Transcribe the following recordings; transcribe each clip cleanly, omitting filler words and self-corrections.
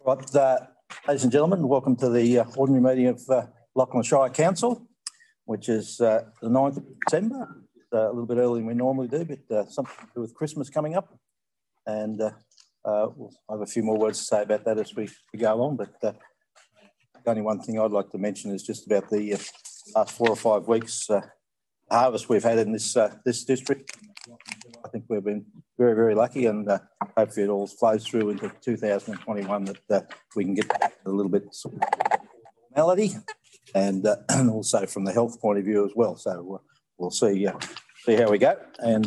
Right, ladies and gentlemen, welcome to the ordinary meeting of Lachlan Shire Council, which is the 9th of December. A little bit earlier than we normally do, but something to do with Christmas coming up. And we'll have a few more words to say about that as we go along. But the only one thing I'd like to mention is just about the last 4 or 5 weeks harvest we've had in this district. I think we've been very, very lucky, and hopefully it all flows through into 2021 that we can get back a little bit of normality, and also from the health point of view as well. So we'll see how we go, and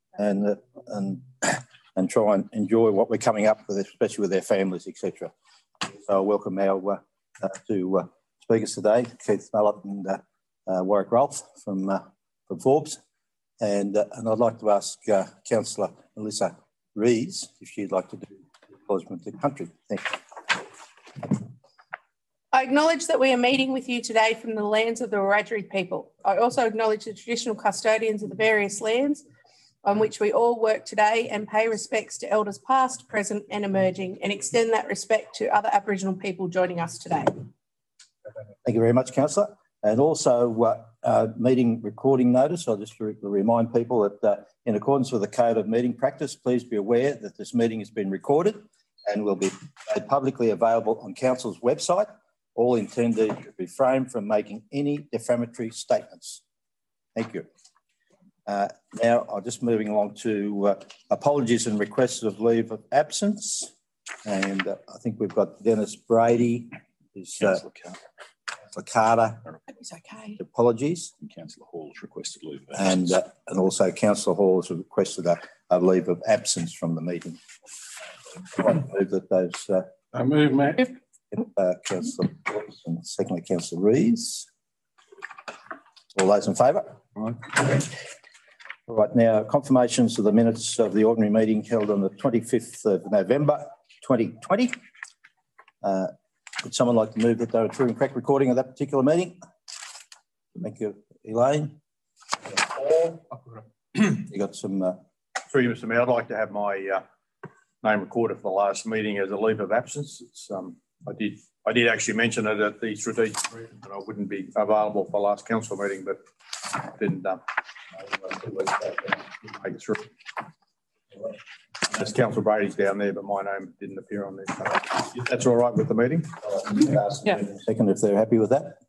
try and enjoy what we're coming up with, especially with their families, etc. So I welcome our two speakers today, Keith Mallett and Warwick Rolfe from Forbes. And I'd like to ask Councillor Melissa Rees if she'd like to do the acknowledgement of the country. Thank you. I acknowledge that we are meeting with you today from the lands of the Wiradjuri people. I also acknowledge the traditional custodians of the various lands on which we all work today, and pay respects to elders past, present and emerging, and extend that respect to other Aboriginal people joining us today. Thank you very much, Councillor. And also meeting recording notice. I'll just remind people that in accordance with the Code of Meeting Practice, please be aware that this meeting has been recorded and will be made publicly available on Council's website, all intended to refrain from making any defamatory statements. Thank you. Now, I'm just moving along to apologies and requests of leave of absence. And I think we've got Dennis Brady, Councillor Carter. It's okay. Apologies. And Councillor Hall has requested leave of absence. And also Councillor Hall has requested a leave of absence from the meeting. I move that those. I move, mate. Councillor Hawes and secondly Councillor Rees. All those in favour? All right, now confirmations of the minutes of the ordinary meeting held on the 25th of November 2020. Would someone like to move that they were true and correct recording of that particular meeting? Thank you, Elaine. You got some. Through you, Mr. Mayor, I'd like to have my name recorded for the last meeting as a leave of absence. It's, I did actually mention it at the strategic briefing that I wouldn't be available for the last council meeting, but didn't make it through. There's Councillor Brady's down there, but my name didn't appear on there. So that's all right with the meeting? Yeah. Second, if they're happy with that.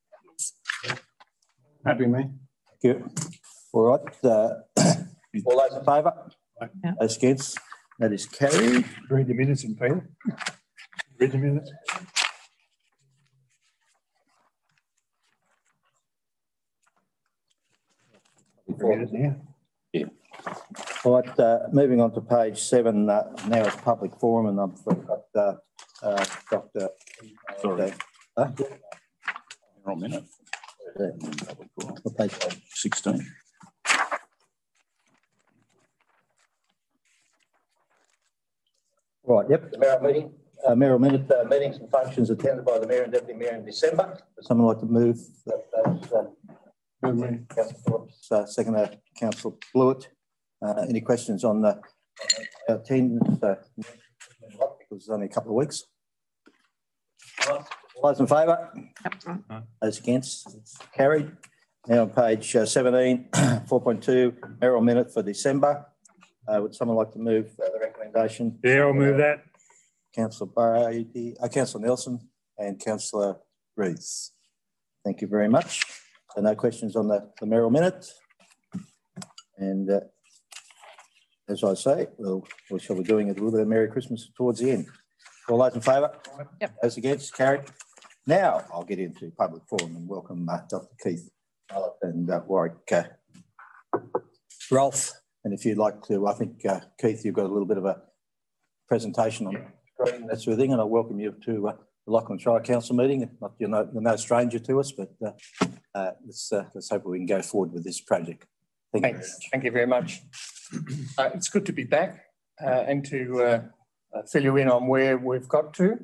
Happy, me. Thank you. All right. All those in favour? Yeah. Those against? That is carried. Read the minutes in favour. Read the minutes. Yeah. All right, moving on to page 7, now it's public forum, and I've got Dr. Sorry. Wrong minute. Page 16. Right, yep, the mayoral meeting. Mayoral minute meetings and functions attended by the Mayor and Deputy Mayor in December. Would someone like to move those? Councillor Phillips, second, Councillor Blewett. Any questions on the attendance? Because it's only a couple of weeks. All those in favour? Those against? Carried. Now on page 17, 4.2, mayoral minute for December. Would someone like to move the recommendation? Yeah, I'll move that. Councillor Brady, Councillor Nelson and Councillor Rees. Thank you very much. So no questions on the mayoral minute. And as I say, we shall be doing a little bit of Merry Christmas towards the end. All those in favour? Yep. Those against? Carried. Now I'll get into public forum and welcome Dr. Keith Mallett and Warwick Rolfe. And if you'd like to, I think, Keith, you've got a little bit of a presentation on the screen, that sort of thing, and I welcome you to the Lachlan Shire Council meeting. You're no stranger to us, but let's hope we can go forward with this project. Thank you very much. It's good to be back and to fill you in on where we've got to.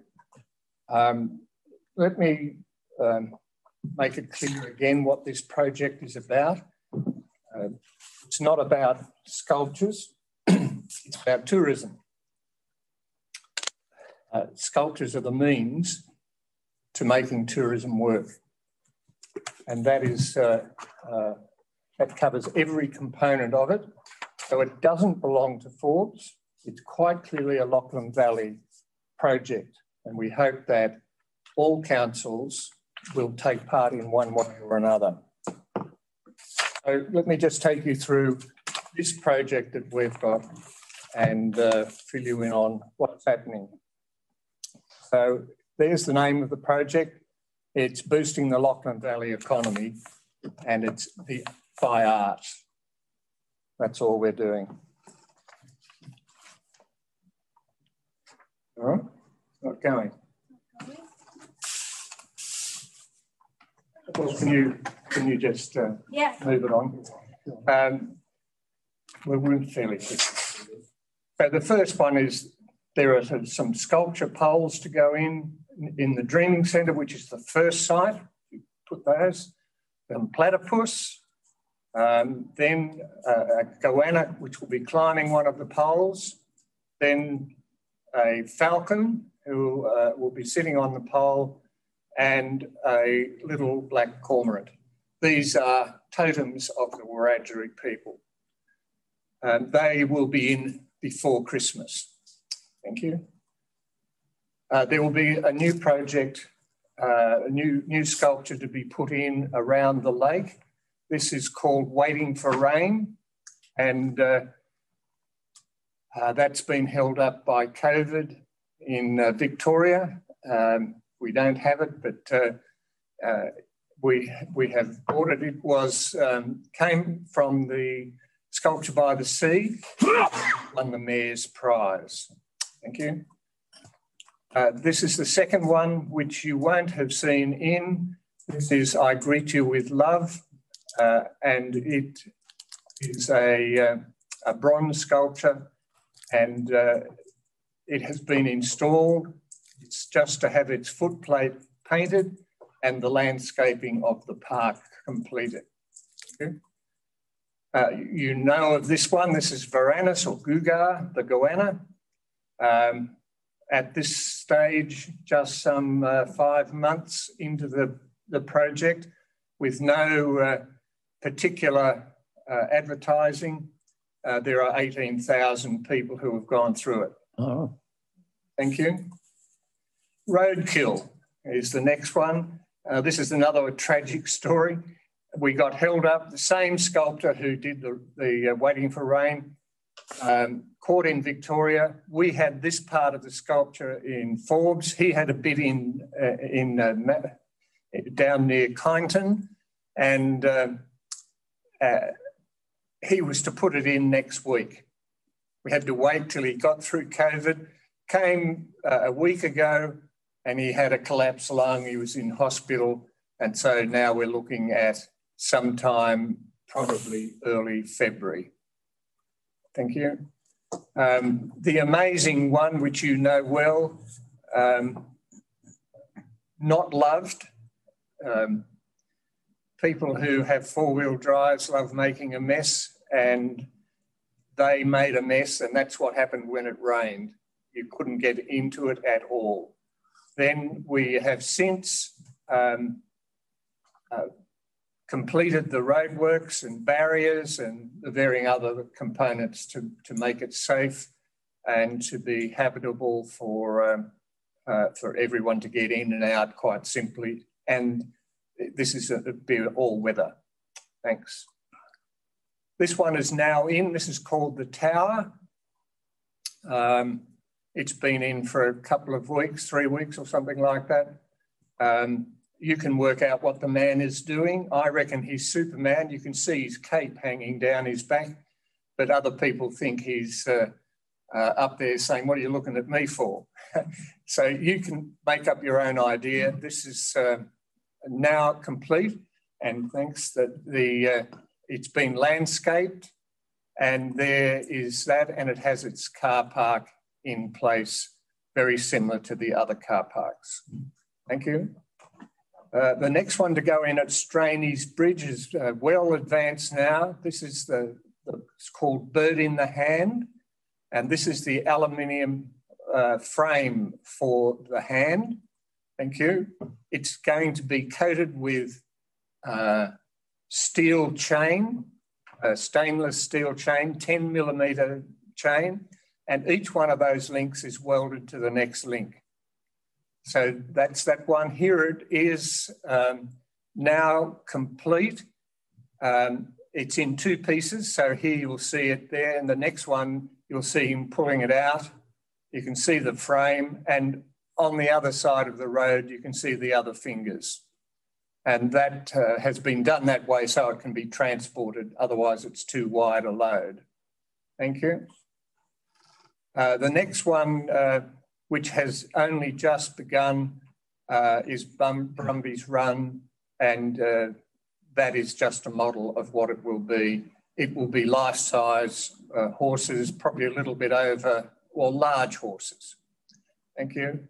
Let me make it clear again what this project is about. It's not about sculptures, it's about tourism. sculptures are the means to making tourism work. And that is, that covers every component of it. So it doesn't belong to Forbes. It's quite clearly a Lachlan Valley project. And we hope that all councils will take part in one way or another. So let me just take you through this project that we've got and fill you in on what's happening. So there's the name of the project. It's boosting the Lachlan Valley economy, and it's by art. That's all we're doing. All right, not going. Well, can you just move it on? We're moving fairly quick. So the first one is there are some sculpture poles to go in the Dreaming Centre, which is the first site. You put those. Then platypus. Then a goanna, which will be climbing one of the poles. Then a falcon who will be sitting on the pole, and a little black cormorant. These are totems of the Wiradjuri people. They will be in before Christmas. Thank you. There will be a new project, a new sculpture to be put in around the lake. This is called Waiting for Rain, and that's been held up by COVID in Victoria. We don't have it, but we have ordered it. Came from the Sculpture by the Sea, won the Mayor's Prize. Thank you. This is the second one, which you won't have seen in. This is I Greet You With Love, and it is a bronze sculpture, and it has been installed. It's just to have its footplate painted and the landscaping of the park completed. Okay. You know of this one. This is Varanus or Gugar, the goanna. At this stage, just some 5 months into the project, with no particular advertising, there are 18,000 people who have gone through it. Oh. Thank you. Roadkill is the next one. This is another tragic story. We got held up. The same sculptor who did the Waiting for Rain, caught in Victoria. We had this part of the sculpture in Forbes. He had a bit down near Kyneton, and he was to put it in next week. We had to wait till he got through COVID. Came a week ago, and he had a collapsed lung. He was in hospital, and so now we're looking at sometime probably early February. Thank you. The amazing one, which you know well, Not Loved. People who have four-wheel drives love making a mess, and they made a mess, and that's what happened when it rained. You couldn't get into it at all. Then we have since completed the roadworks and barriers and the varying other components to make it safe and to be habitable for everyone to get in and out quite simply. And this is a be all weather. Thanks. This one is now in. This is called The Tower. It's been in for a couple of weeks, 3 weeks or something like that. You can work out what the man is doing. I reckon he's Superman. You can see his cape hanging down his back, but other people think he's up there saying, what are you looking at me for? So you can make up your own idea. This is now complete, and thanks that it's been landscaped, and there is that, and it has its car park in place, very similar to the other car parks. Thank you. The next one to go in at Straney's Bridge is well advanced now. This is it's called Bird in the Hand, and this is the aluminium frame for the hand. Thank you. It's going to be coated with steel chain, stainless steel chain, 10mm chain, and each one of those links is welded to the next link. So that's that one. Here it is now complete. It's in two pieces. So here you'll see it there, and the next one, you'll see him pulling it out. You can see the frame, and on the other side of the road, you can see the other fingers. And that has been done that way so it can be transported. Otherwise, it's too wide a load. Thank you. The next one, which has only just begun, is Brumby's Run, and that is just a model of what it will be. It will be life-size horses, probably a little bit over, or large horses. Thank you.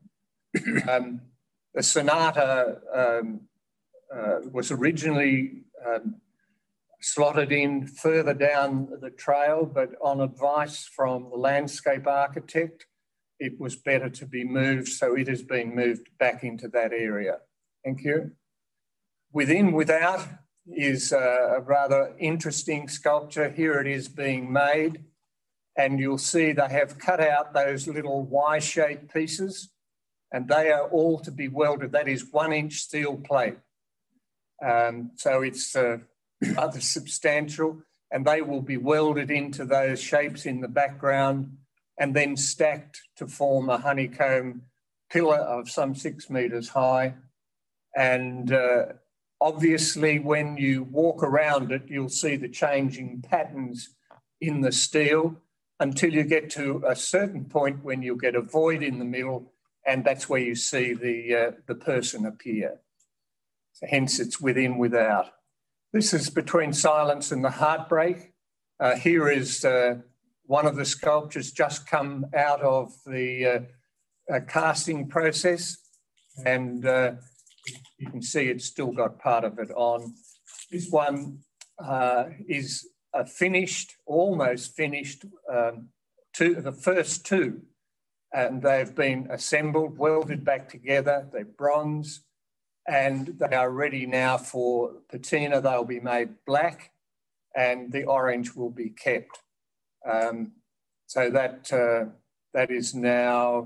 The Sonata was originally slotted in further down the trail, but on advice from the landscape architect, it was better to be moved, so it has been moved back into that area. Thank you. Within Without is a rather interesting sculpture. Here it is being made, and you'll see they have cut out those little Y-shaped pieces, and they are all to be welded. That is 1-inch steel plate. So it's rather substantial, and they will be welded into those shapes in the background and then stacked to form a honeycomb pillar of some 6 metres high. And obviously, when you walk around it, you'll see the changing patterns in the steel until you get to a certain point when you'll get a void in the middle, and that's where you see the person appear. So hence, it's Within Without. This is Between Silence and the Heartbreak. Here is one of the sculptures just come out of the casting process, and you can see it's still got part of it on. This one is a finished, almost finished, the first two, and they've been assembled, welded back together. They're bronze, and they are ready now for patina. They'll be made black, and the orange will be kept. So that is now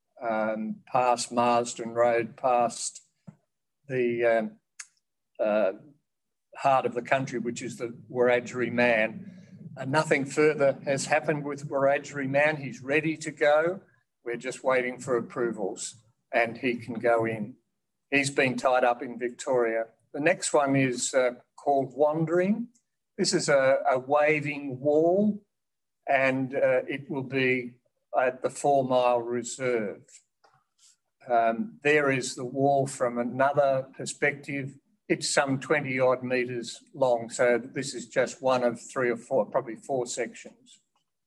past Marsden Road, past the heart of the country, which is the Wiradjuri Man. Nothing further has happened with Wiradjuri Man. He's ready to go. We're just waiting for approvals, and he can go in. He's been tied up in Victoria. The next one is called Wandering. This is a waving wall, and it will be at the 4 Mile Reserve. There is the wall from another perspective. It's some 20 odd metres long, so this is just one of 3 or 4, probably 4 sections.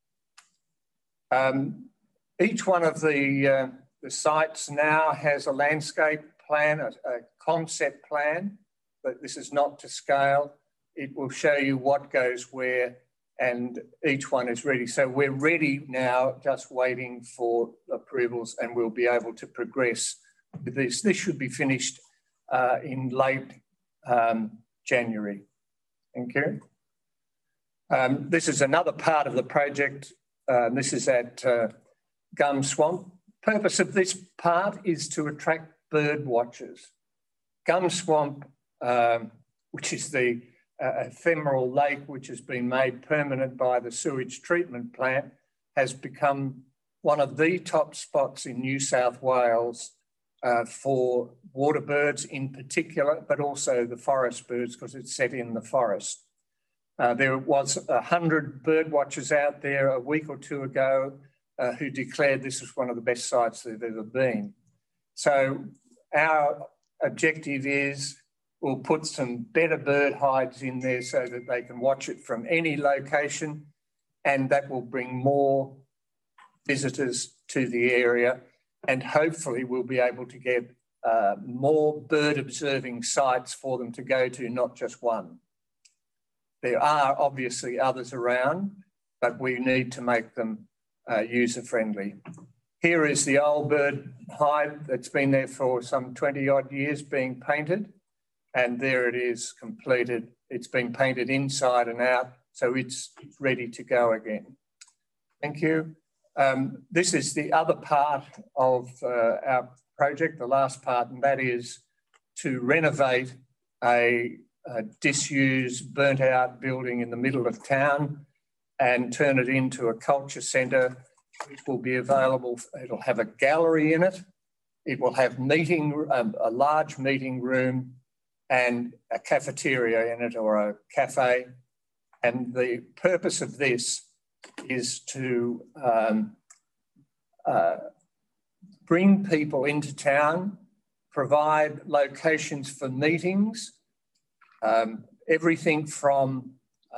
Each one of the sites now has a landscape plan, a concept plan, but this is not to scale. It will show you what goes where, and each one is ready. So we're ready now, just waiting for approvals, and we'll be able to progress with this. This should be finished in late January. Thank you. This is another part of the project. This is at Gum Swamp. Purpose of this part is to attract bird watchers. Gum Swamp, which is the ephemeral lake which has been made permanent by the sewage treatment plant, has become one of the top spots in New South Wales for water birds in particular, but also the forest birds because it's set in the forest. There was 100 bird watchers out there a week or two ago who declared this was one of the best sites they've ever been. So our objective is we'll put some better bird hides in there so that they can watch it from any location, and that will bring more visitors to the area, and hopefully we'll be able to get more bird observing sites for them to go to, not just one. There are obviously others around, but we need to make them user-friendly. Here is the old bird hide that's been there for some 20 odd years being painted. And there it is completed. It's been painted inside and out, so it's ready to go again. Thank you. This is the other part of our project, the last part, and that is to renovate a disused, burnt out building in the middle of town and turn it into a culture centre, which will be available. It'll have a gallery in it. It will have a large meeting room and a cafeteria in it, or a cafe. And the purpose of this is to bring people into town, provide locations for meetings, everything from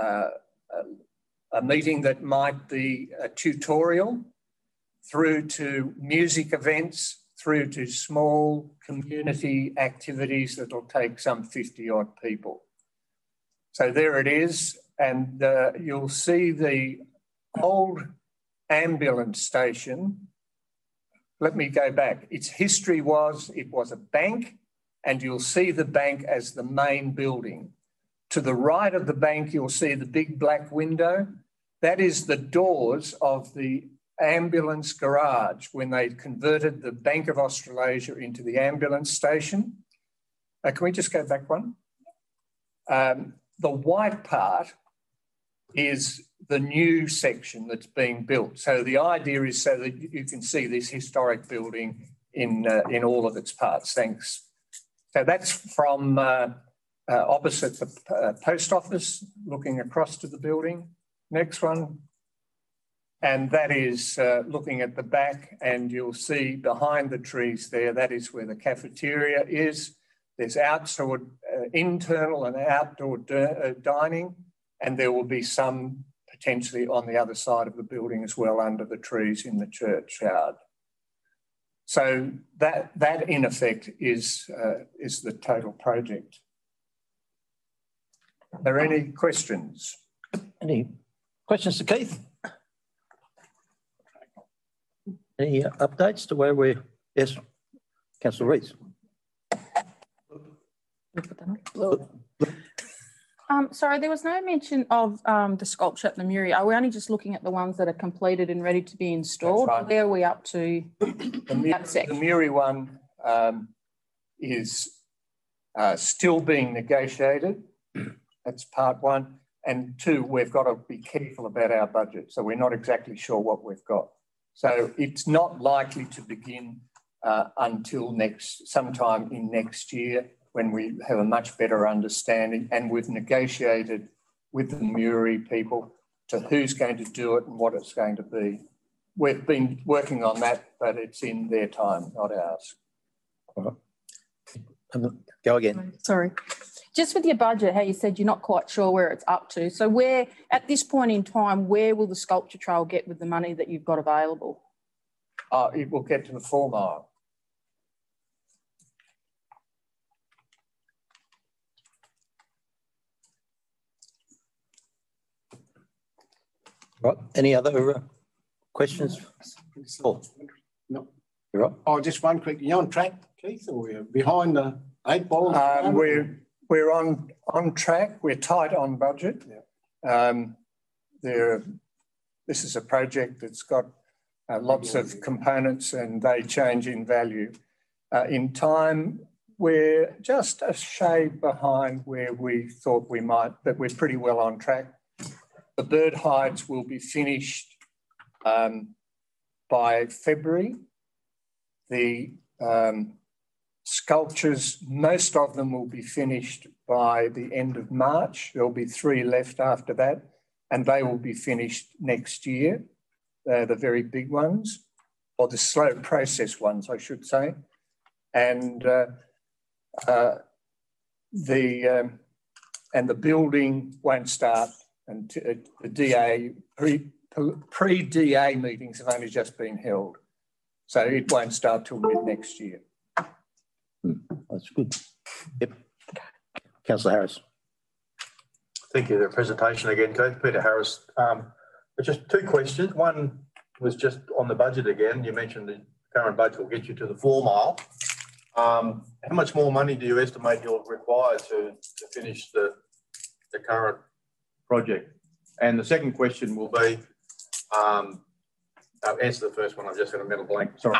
a meeting that might be a tutorial, through to music events, through to small community activities that will take some 50 odd people. So there it is. And you'll see the old ambulance station. Let me go back. Its history was, it was a bank, and you'll see the bank as the main building. To the right of the bank, you'll see the big black window. That is the doors of the ambulance garage when they converted the Bank of Australasia into the ambulance station. Can we just go back one? The white part is the new section that's being built. So the idea is so that you can see this historic building in all of its parts. Thanks. So that's from opposite the post office, looking across to the building. Next one. And that is looking at the back, and you'll see behind the trees there, that is where the cafeteria is. There's outside, internal and outdoor dining, and there will be some potentially on the other side of the building as well, under the trees in the churchyard. So that in effect is the total project. Are there any questions? Any questions to Keith? Any updates to where we're... Yes, Councillor Rees. Sorry, there was no mention of the sculpture at the Muri. Are we only just looking at the ones that are completed and ready to be installed? Right. Where are we up to? The Muri one is still being negotiated. That's part one. And two, we've got to be careful about our budget. So we're not exactly sure what we've got. So it's not likely to begin until sometime in next year, when we have a much better understanding, and we've negotiated with the Muri people to who's going to do it and what it's going to be. We've been working on that, but it's in their time, not ours. Go again. Sorry. Just with your budget, how you said you're not quite sure where it's up to. So where, at this point in time, where will the sculpture trail get with the money that you've got available? It will get to the 4 Mile. Right. Any other questions? Oh. No. You're right. Oh, just one quick. You're on track, Keith, or we're behind the 8 ball? We're on track. We're tight on budget. Yeah. This is a project that's got lots of components, and they change in value. In time, we're just a shade behind where we thought we might, but we're pretty well on track. The bird hides will be finished by February. The sculptures, most of them will be finished by the end of March. There'll be 3 left after that, and they will be finished next year. They're the very big ones, or the slow process ones, I should say. And the building won't start, and the DA pre-DA meetings have only just been held, so it won't start till mid next year. That's good. Yep. Councillor Harris. Thank you for the presentation again, Keith. Peter Harris. Just 2 questions. One, was just on the budget again. You mentioned the current budget will get you to the 4 mile. How much more money do you estimate you'll require to finish the current project? And the second question will be, I'll answer the first one. I've just got a mental blank. Sorry.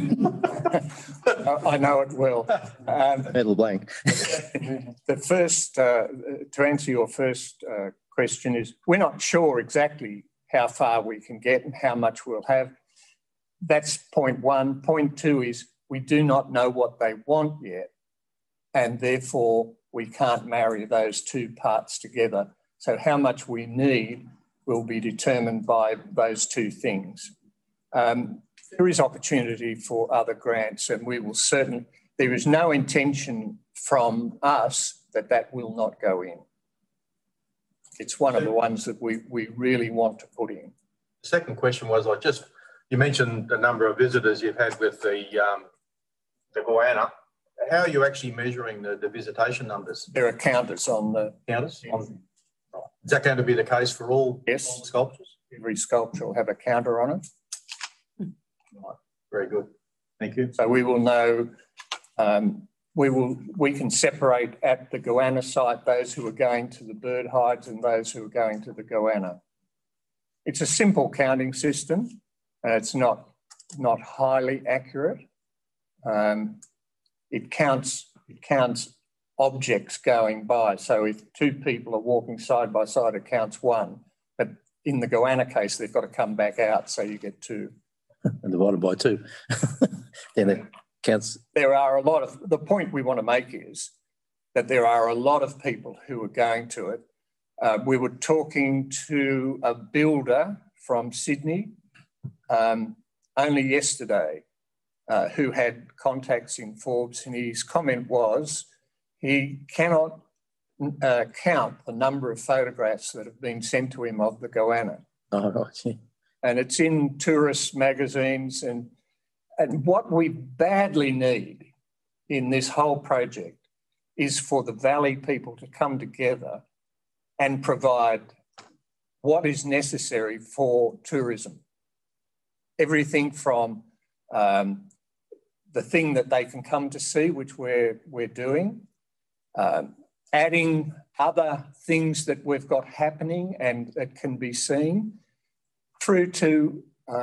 I know it will. Mental blank. The first, to answer your first question is, we're not sure exactly how far we can get and how much we'll have. That's point one. Point two is we do not know what they want yet, and therefore we can't marry those two parts together. So how much we need will be determined by those two things. There is opportunity for other grants, and we will certainly, there is no intention from us that will not go in. It's one of the ones that we really want to put in. The second question was, you mentioned the number of visitors you've had with the Goanna. How are you actually measuring the visitation numbers? There are counters on the... Counters? Is that going to be the case for all, yes, all the sculptures? Every sculpture will have a counter on it. Right. Very good. Thank you. So we will know, we can separate at the Goanna site those who are going to the bird hides and those who are going to the Goanna. It's a simple counting system. It's not highly accurate. It counts objects going by. So if two people are walking side by side, it counts one. But in the Goanna case, they've got to come back out, so you get two. And divided by 2. Then it counts. There are a lot of, the point we want to make is that there are a lot of people who are going to it. We were talking to a builder from Sydney only yesterday who had contacts in Forbes, and his comment was he cannot count the number of photographs that have been sent to him of the Goanna. Oh, right. Yeah. And it's in tourist magazines. And what we badly need in this whole project is for the Valley people to come together and provide what is necessary for tourism. Everything from the thing that they can come to see, which we're doing, adding other things that we've got happening and that can be seen, through to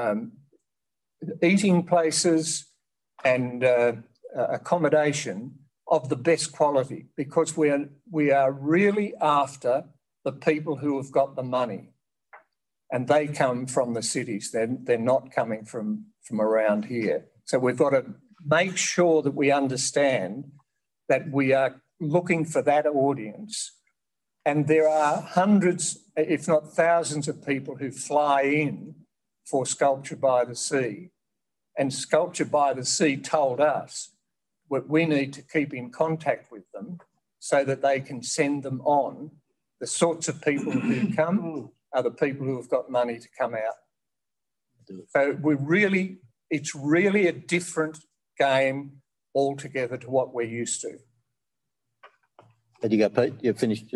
eating places and accommodation of the best quality, because we are really after the people who have got the money, and they come from the cities. They're not coming from around here. So we've got to make sure that we understand that we are looking for that audience. And there are hundreds, if not thousands of people who fly in for Sculpture by the Sea. And Sculpture by the Sea told us that we need to keep in contact with them so that they can send them on. The sorts of people who come are the people who have got money to come out. So it's really a different game altogether to what we're used to. There you go, Pete. You've finished.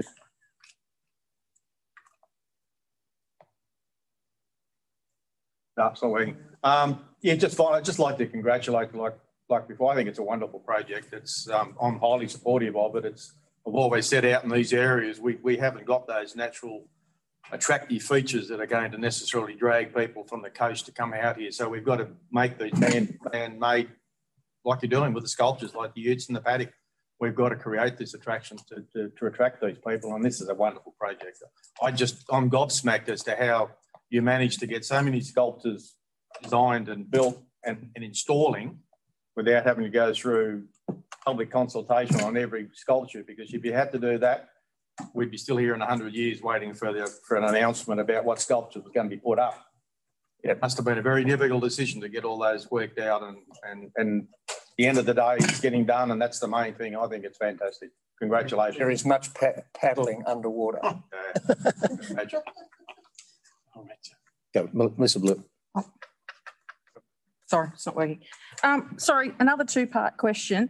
No, it's not working. Yeah, just fine. I'd just like to congratulate, like before, I think it's a wonderful project. It's I'm highly supportive of it. I've always set out in these areas, we haven't got those natural attractive features that are going to necessarily drag people from the coast to come out here. So we've got to make these man-made, like you're doing with the sculptures, like the utes in the paddock. We've got to create this attraction to attract these people, and this is a wonderful project. I'm gobsmacked as to how you managed to get so many sculptures designed and built and installing without having to go through public consultation on every sculpture, because if you had to do that, we'd be still here in 100 years waiting for an announcement about what sculpture was going to be put up. It must have been a very difficult decision to get all those worked out, and at the end of the day, it's getting done, and that's the main thing. I think it's fantastic. Congratulations. There is much paddling underwater. Imagine. Go, Melissa Blue. Oh. Sorry, it's not working. Sorry, another two-part question.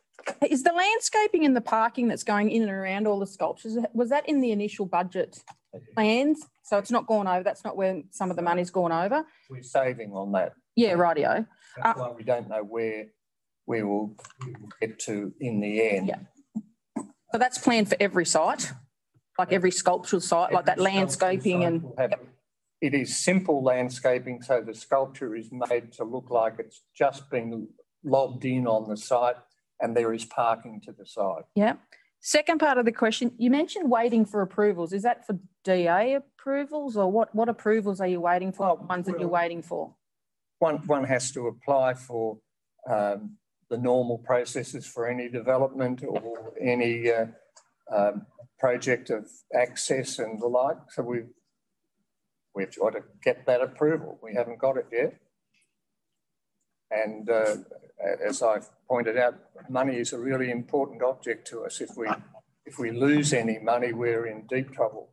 Is the landscaping and the parking that's going in and around all the sculptures, was that in the initial budget plans. So it's not gone over. That's not where some of the money's gone over. We're saving on that. Yeah, rightio. That's why we don't know where we will get to in the end. Yeah. So that's planned for every site, like every sculptural site, like that landscaping and... It is simple landscaping, so the sculpture is made to look like it's just been lobbed in on the site and there is parking to the side. Yeah. Second part of the question, you mentioned waiting for approvals. Is that for DA approvals or what approvals are you waiting for, ones that you're waiting for? One has to apply for the normal processes for any development or any project of access and the like. So we've got to get that approval. We haven't got it yet. And as I've pointed out, money is a really important object to us. If we lose any money, we're in deep trouble.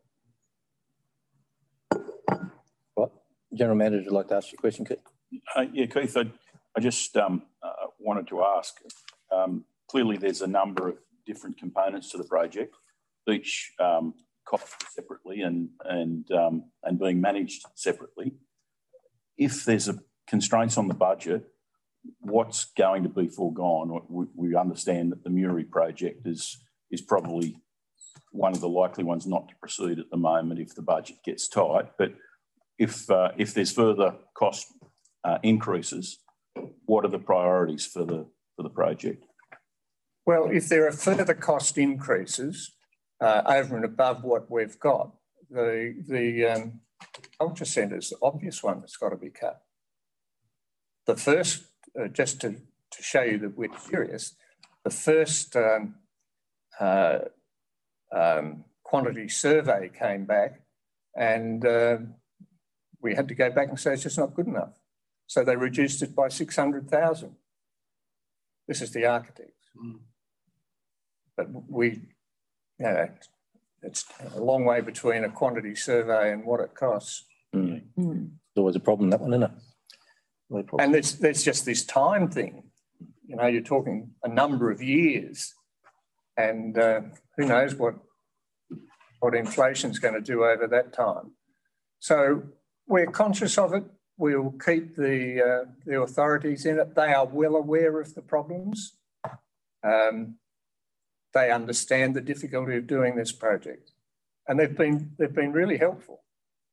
What? General Manager would like to ask you a question, Keith. Yeah, Keith, I just wanted to ask, clearly there's a number of different components to the project, each cost separately and being managed separately. If there's constraints on the budget, what's going to be foregone? We understand that the Muri project is probably one of the likely ones not to proceed at the moment if the budget gets tight. But if there's further cost increases, what are the priorities for the project? Well, if there are further cost increases over and above what we've got, the culture centre is the obvious one that's got to be cut. The first, just to show you that we're serious, the first quantity survey came back and we had to go back and say it's just not good enough. So they reduced it by 600,000. This is the architects. But it's a long way between a quantity survey and what it costs. There's always a problem, that one, isn't it? And there's just this time thing. You know, you're talking a number of years and who knows what inflation's going to do over that time. So we're conscious of it. We'll keep the authorities in it. They are well aware of the problems. They understand the difficulty of doing this project, and they've been really helpful.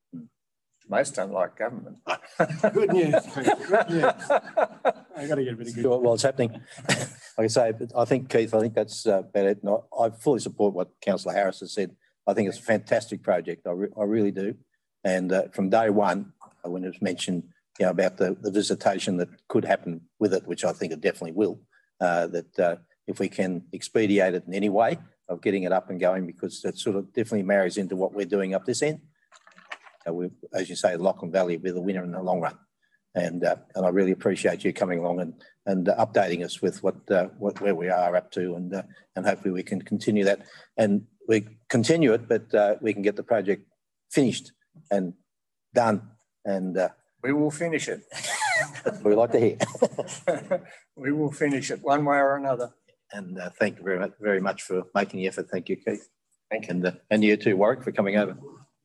Most unlike government. Good news. Good news. I got to get a bit of good. Well, it's happening. Like I say, I think, Keith, that's about it. And I fully support what Councillor Harris has said. I think it's a fantastic project. I really do. And from day one, when it was mentioned, about the visitation that could happen with it, which I think it definitely will, that if we can expedite it in any way of getting it up and going, because that sort of definitely marries into what we're doing up this end. As you say, Lachlan Valley will be the winner in the long run. And I really appreciate you coming along and updating us with where we are up to, and hopefully we can continue that. And we continue it, but we can get the project finished and done. And we will finish it. That's what we like to hear. We will finish it one way or another. And thank you very much for making the effort. Thank you, Keith. Thank you. And you too, Warwick, for coming over.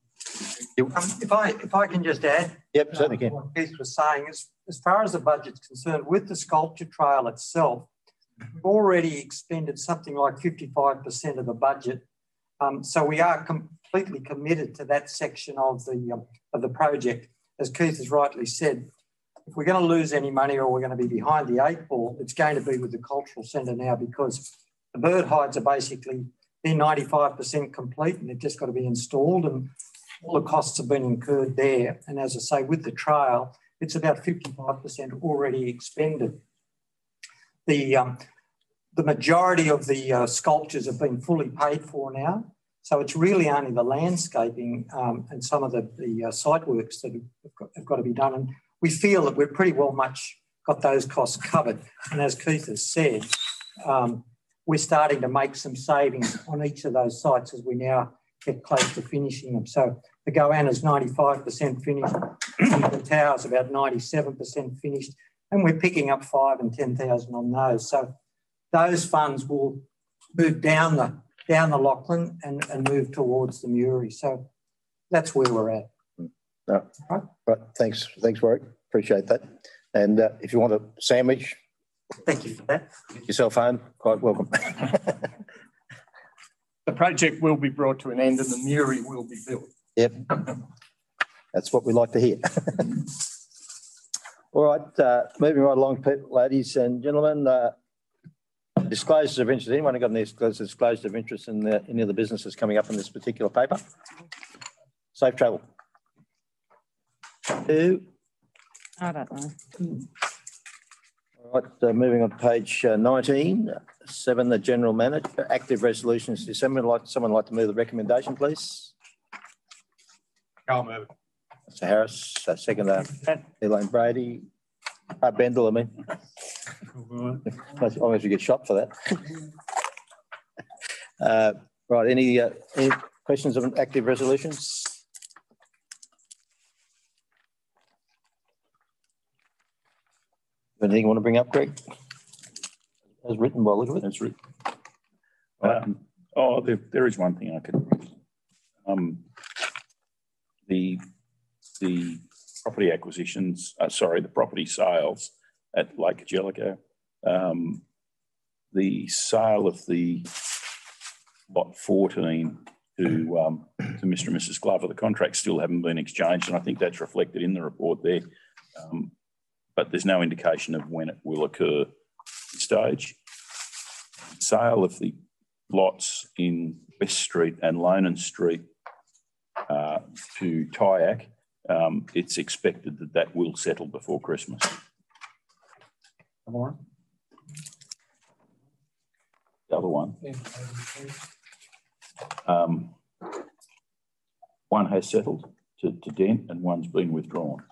If I can just add, yep, certainly can. What Keith was saying is, as far as the budget's concerned, with the sculpture trail itself, we've already expended something like 55% of the budget. So we are completely committed to that section of the project. As Keith has rightly said, if we're going to lose any money or we're going to be behind the 8 ball, it's going to be with the cultural centre now, because the bird hides are basically, they're 95% complete and they've just got to be installed, and all the costs have been incurred there. And as I say, with the trail, it's about 55% already expended. The majority of the sculptures have been fully paid for now. So it's really only the landscaping and some of the site works that have got to be done. And we feel that we've pretty well much got those costs covered. And as Keith has said, we're starting to make some savings on each of those sites as we now get close to finishing them. So the Goanna's 95% finished, the tower's about 97% finished, and we're picking up 5,000 and 10,000 on those. So those funds will move down the Lachlan and move towards the Muri. So that's where we're at. No. Right. Thanks, Warwick. Appreciate that. And if you want a sandwich, thank you for that. Get yourself home. Quite welcome. The project will be brought to an end and the Muri will be built. Yep. That's what we like to hear. All right, moving right along, ladies and gentlemen. Disclosures of interest. Anyone got any disclosures of interest in any of the businesses coming up in this particular paper? Safe travel. Who? I don't know. All right, moving on to page 19. 7, the general manager. Active resolutions. Does someone like to move the recommendation, please? I'll move it. Mr. Harris, second, Elaine Brady. Bendel, I mean. Almost you get shot for that. Right, any questions on active resolutions? Anything you want to bring up, Greg? As written by Elizabeth? As written. There is one thing I could. The property acquisitions, the property sales at Lake Jellicoe, the sale of the lot 14 to Mr. and Mrs. Glover, the contracts still haven't been exchanged, and I think that's reflected in the report there. But there's no indication of when it will occur at this stage. Sale of the lots in West Street and Lonan Street to TIAC, it's expected that will settle before Christmas. Come on. The other one. One has settled to Dent and one's been withdrawn.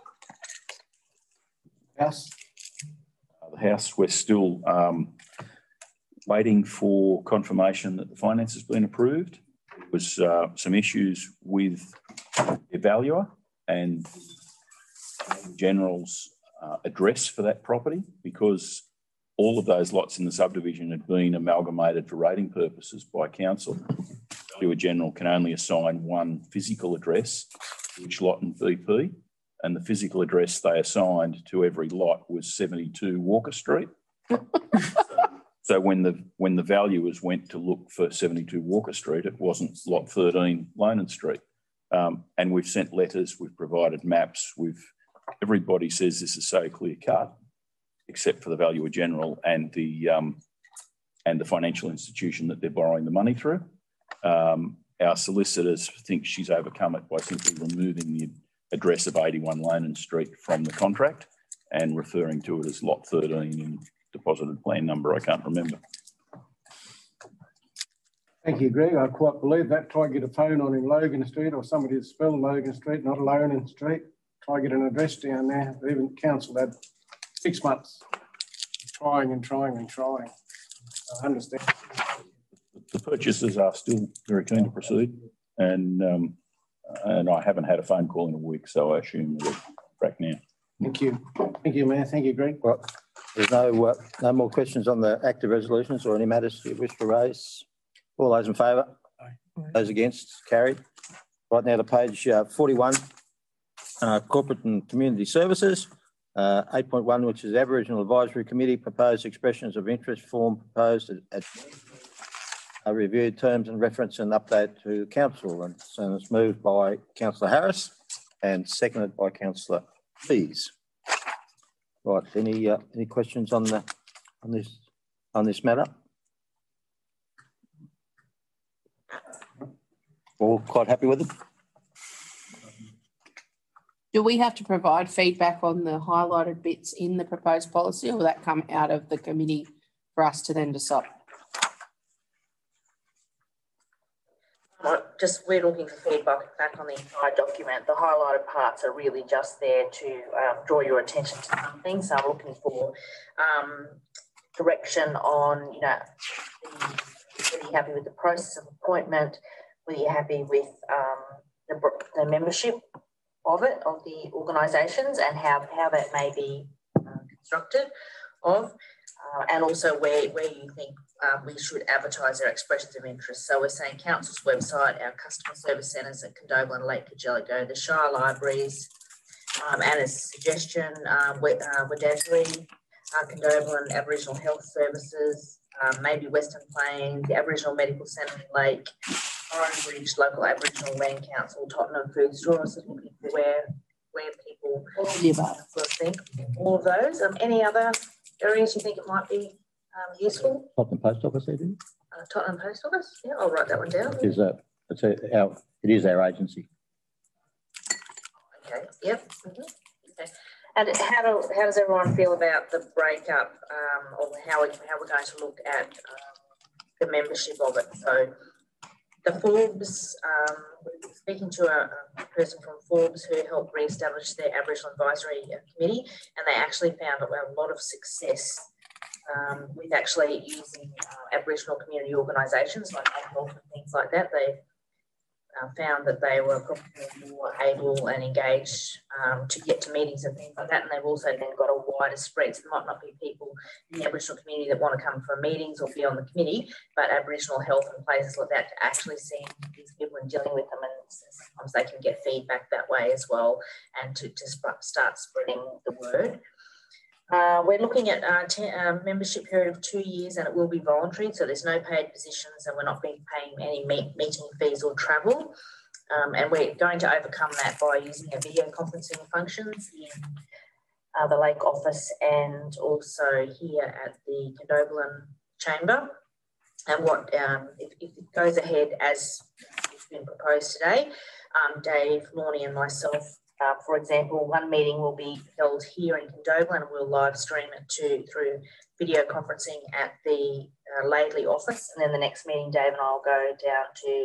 House? The house, we're still waiting for confirmation that the finance has been approved. There was some issues with the valuer and General's address for that property, because all of those lots in the subdivision had been amalgamated for rating purposes by council. The valuer General can only assign one physical address to each lot in VP, and the physical address they assigned to every lot was 72 Walker Street. So when the valuers went to look for 72 Walker Street, it wasn't lot 13 Lonan Street. And we've sent letters, we've provided maps, everybody says this is so clear cut, except for the valuer General and the financial institution that they're borrowing the money through. Our solicitors think she's overcome it by simply removing the address of 81 Lonan Street from the contract and referring to it as lot 13 in deposited plan number I can't remember. Thank you, Greg. I quite believe that. Try to get a phone on in Logan Street, or somebody to spell Logan Street, not Lonan Street. Try to get an address down there. Even council had 6 months trying and trying and trying. I understand. The purchasers are still very keen to proceed, and I haven't had a phone call in a week, so I assume we're back now. Thank you. Thank you, Mayor. Thank you, Greg. Well, there's no more questions on the active resolutions or any matters you wish to raise. All those in favour? Aye. Those against? Carried. Right now to page 41, Corporate and Community Services. 8.1, which is Aboriginal Advisory Committee, proposed expressions of interest form proposed at reviewed terms and reference and update to council. And so it's moved by Councillor Harris and seconded by Councillor Pease. Right, any questions on this matter? All quite happy with it? Do we have to provide feedback on the highlighted bits in the proposed policy, or will that come out of the committee for us to then decide? We're looking for feedback back on the entire document. The highlighted parts are really just there to draw your attention to something. So I'm looking for direction on, whether you're happy with the process of appointment, whether you're happy with the membership of the organisations and how that may be constructed. and also where you think we should advertise our expressions of interest. So we're saying council's website, our customer service centres at Condobolin and Lake Cargelligo, the Shire libraries, and as a suggestion, Wodazri, Condobolin Aboriginal Health Services, maybe Western Plains, the Aboriginal Medical Centre in Lake, Orange Local Aboriginal Land Council, Tottenham Food Stores, looking for where people sort of think. All of those. Any other areas you think it might be useful? Tottenham Post Office, it Tottenham Post Office. Yeah, I'll write that one down. It is our agency. Okay. Yep. Okay. And how does everyone feel about the breakup, or how we're going to look at the membership of it? So the Forbes, speaking to a person from Forbes who helped re-establish their Aboriginal Advisory Committee, and they actually found a lot of success with actually using Aboriginal community organisations like AHELP and things like that. They found that they were probably more able and engaged to get to meetings and things like that, and they've also then got a wider spread. So there might not be people in the Aboriginal community that want to come for meetings or be on the committee, but Aboriginal health and places like that to actually seeing these people and dealing with them, and sometimes they can get feedback that way as well, and to start spreading the word. We're looking at a membership period of 2 years, and it will be voluntary, so there's no paid positions, and we're not paying any meeting fees or travel. And we're going to overcome that by using a video conferencing functions in the Lake office and also here at the Condobolin Chamber. And what if it goes ahead as it's been proposed today, Dave, Lornie and myself, for example, one meeting will be held here in Condobolin, and we'll live stream it through video conferencing at the Laidley office. And then the next meeting, Dave and I will go down to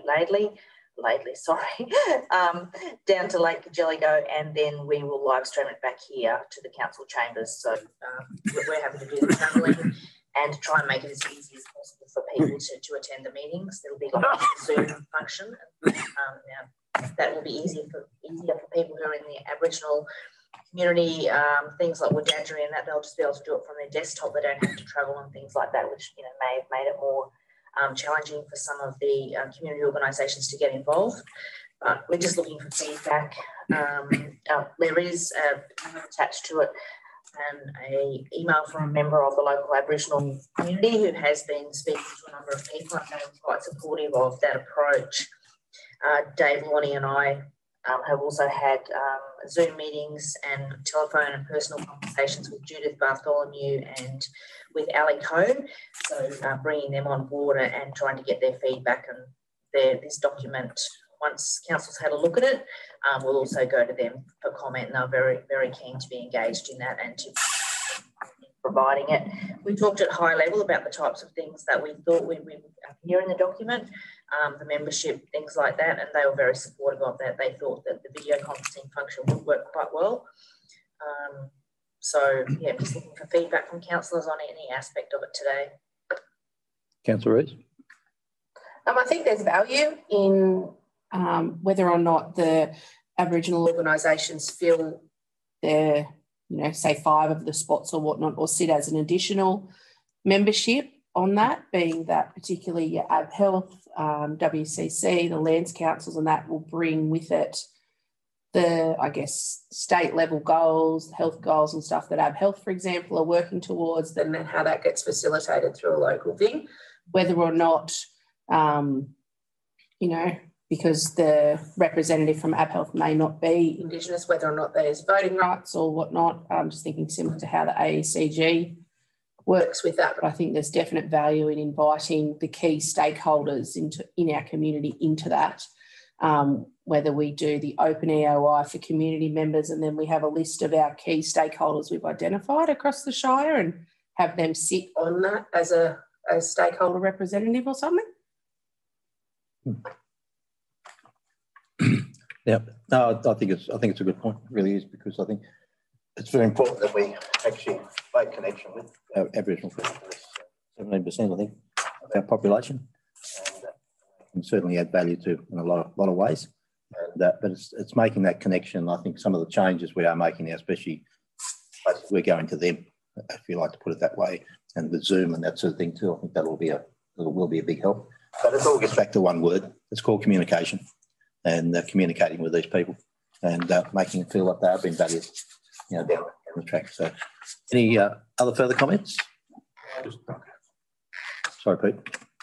down to Lake Cargelligo, and then we will live stream it back here to the council chambers. So we're happy to do the travelling and to try and make it as easy as possible for people to attend the meetings. There'll be like a Zoom function. Now, that will be easier for people who are in the Aboriginal community, things like Wodazri and that, they'll just be able to do it from their desktop. They don't have to travel and things like that, which may have made it more challenging for some of the community organisations to get involved. But we're just looking for feedback. There is attached to it an email from a member of the local Aboriginal community who has been speaking to a number of people and been quite supportive of that approach. Dave, Lornie and I have also had Zoom meetings and telephone and personal conversations with Judith Bartholomew and with Ali Coe. So bringing them on board and trying to get their feedback, and this document, once council's had a look at it, we'll also go to them for comment, and they're very, very keen to be engaged in that and to providing it. We talked at high level about the types of things that we thought we would appear in the document, the membership, things like that, and they were very supportive of that. They thought that the video conferencing function would work quite well. So, yeah, just looking for feedback from councillors on any aspect of it today. Councillor Rees? I think there's value in whether or not the Aboriginal organisations feel they're, say 5 of the spots or whatnot, or sit as an additional membership on that, being that particularly your Ab Health, WCC, the lands councils, and that will bring with it the, I guess, state level goals, health goals and stuff that Ab Health, for example, are working towards, then how that gets facilitated through a local thing, whether or not, because the representative from Ab Health may not be Indigenous, whether or not there's voting rights or whatnot. I'm just thinking similar to how the AECG works with that, but I think there's definite value in inviting the key stakeholders in our community into that, whether we do the open EOI for community members and then we have a list of our key stakeholders we've identified across the Shire and have them sit on that as a stakeholder representative or something. Yeah, no, I think it's a good point. It really is, because I think it's very important that we actually make connection with Aboriginal people. 17%, I think, of our population, and can certainly add value to in a lot of ways. But it's making that connection. I think some of the changes we are making now, especially we're going to them, if you like to put it that way, and with Zoom and that sort of thing too. I think that will be a big help. But it all gets back to one word. It's called communication, and communicating with these people and making them feel like they are being valued, you know, down the track. So, any other further comments? Sorry, Pete.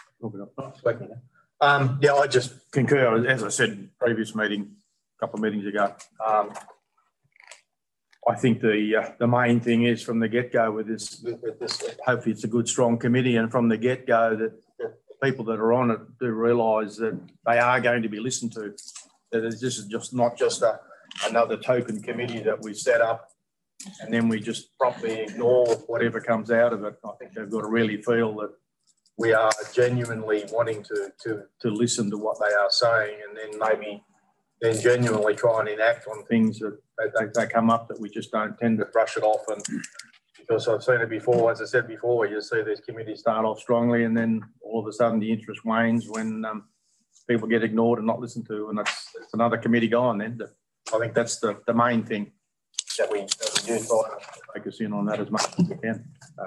Yeah, I just concur. As I said in previous meeting, a couple of meetings ago, I think the main thing is from the get-go with this, hopefully it's a good, strong committee, and from the get-go that the people that are on it do realise that they are going to be listened to. That this is just not just another token committee that we set up and then we just promptly ignore whatever comes out of it. I think they've got to really feel that we are genuinely wanting to listen to what they are saying, and then maybe then genuinely try and enact on things that they come up that we just don't tend to brush it off. And because I've seen it before, as I said before, you see these committees start off strongly and then all of a sudden the interest wanes when people get ignored and not listened to, and that's another committee gone then. I think that's the main thing that we do, try to focus in on that as much as we can.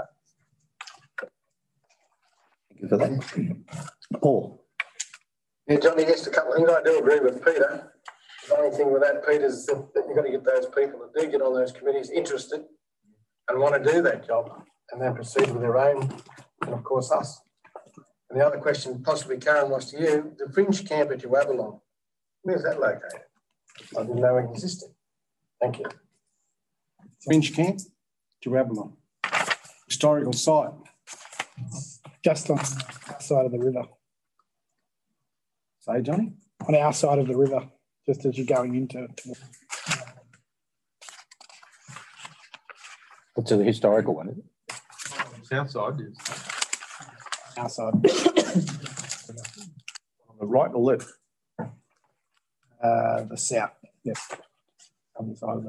Thank you for that. Paul. Yeah, Johnny, just a couple of things. I do agree with Peter. The only thing with that, Peter, is that you've got to get those people that do get on those committees interested and want to do that job, and then proceed with their own, and of course us. And the other question, possibly Karen, was to you, the fringe camp at Avalon, where's that located? I didn't know it existed. Thank you. Fringe camp, Avalon, historical site. Just on our side of the river. Say, Johnny? On our side of the river, just as you're going into. What's the historical one, is it? South side is. Our side. On the right or left? The south, yes. On the side of